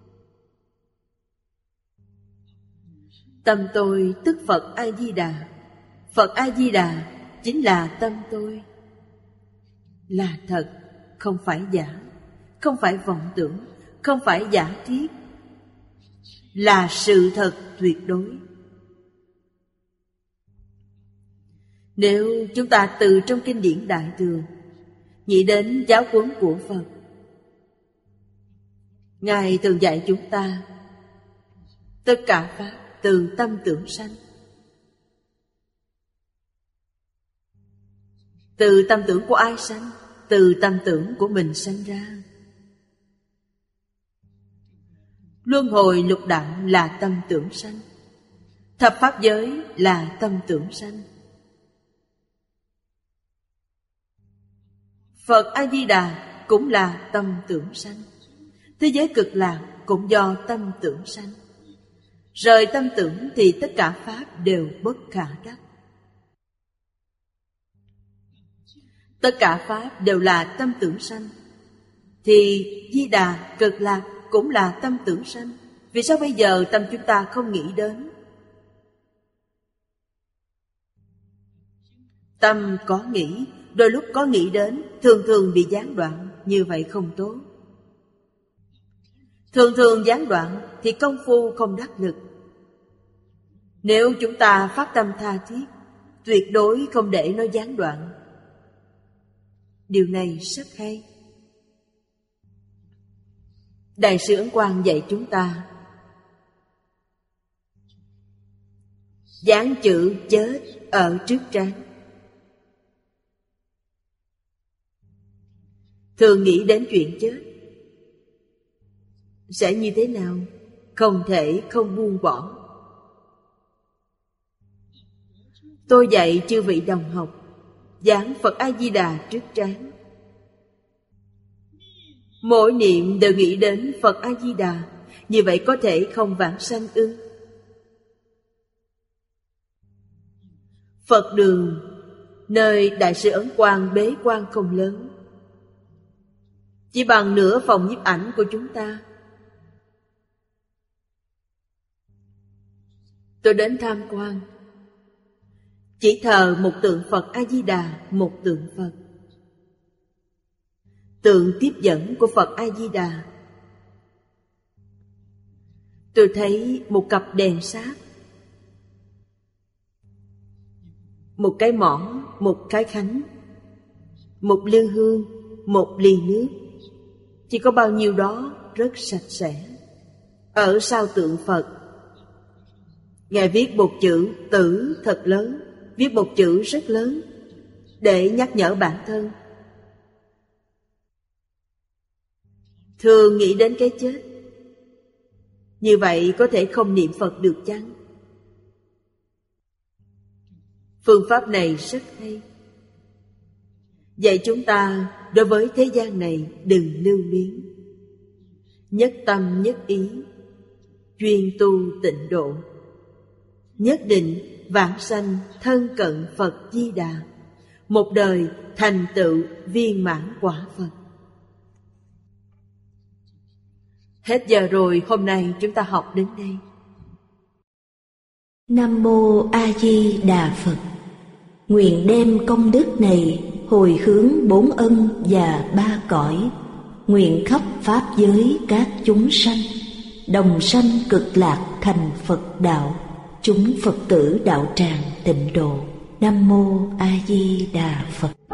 Tâm tôi tức Phật A-di-đà, Phật A-di-đà chính là tâm tôi. Là thật, không phải giả, không phải vọng tưởng, không phải giả thiết, là sự thật tuyệt đối. Nếu chúng ta từ trong kinh điển Đại Thừa nghĩ đến giáo huấn của Phật, Ngài thường dạy chúng ta tất cả pháp từ tâm tưởng sanh. Từ tâm tưởng của ai sanh? Từ tâm tưởng của mình sanh ra. Luân hồi lục đạo là tâm tưởng sanh. Thập pháp giới là tâm tưởng sanh. Phật A-di-đà cũng là tâm tưởng sanh. Thế giới cực lạc cũng do tâm tưởng sanh. Rời tâm tưởng thì tất cả pháp đều bất khả đắc. Tất cả pháp đều là tâm tưởng sanh, thì Di Đà, Cực Lạc cũng là tâm tưởng sanh. Vì sao bây giờ tâm chúng ta không nghĩ đến? Tâm có nghĩ, đôi lúc có nghĩ đến, thường thường bị gián đoạn, như vậy không tốt. Thường thường gián đoạn thì công phu không đắc lực. Nếu chúng ta phát tâm tha thiết, tuyệt đối không để nó gián đoạn. Điều này rất hay. Đại sư Ấn Quang dạy chúng ta dán chữ chết ở trước trán. Thường nghĩ đến chuyện chết sẽ như thế nào, không thể không buông bỏ. Tôi dạy chư vị đồng học dán Phật A-di-đà trước trán. Mỗi niệm đều nghĩ đến Phật A-di-đà, như vậy có thể không vãng sanh ư? Phật đường nơi Đại sư Ấn Quang bế quan không lớn, chỉ bằng nửa phòng nhiếp ảnh của chúng ta. Tôi đến tham quan, chỉ thờ một tượng Phật A-di-đà, một tượng Phật. Tượng tiếp dẫn của Phật A-di-đà. Tôi thấy một cặp đèn sáp, một cái mõ, một cái khánh, một lư hương, một ly nước. Chỉ có bao nhiêu đó, rất sạch sẽ. Ở sau tượng Phật, Ngài viết một chữ tử thật lớn, viết một chữ rất lớn để nhắc nhở bản thân. Thường nghĩ đến cái chết, như vậy có thể không niệm Phật được chăng? Phương pháp này rất hay, dạy chúng ta đối với thế gian này đừng lưu luyến, nhất tâm nhất ý, chuyên tu tịnh độ, nhất định vãng sanh thân cận Phật Di Đà, một đời thành tựu viên mãn quả Phật. Hết giờ rồi, hôm nay chúng ta học đến đây. Nam Mô A Di Đà Phật. Nguyện đem công đức này hồi hướng bốn ân và ba cõi, nguyện khắp pháp giới các chúng sanh đồng sanh cực lạc thành Phật đạo, chúng Phật tử đạo tràng tịnh độ. Nam Mô A Di Đà Phật.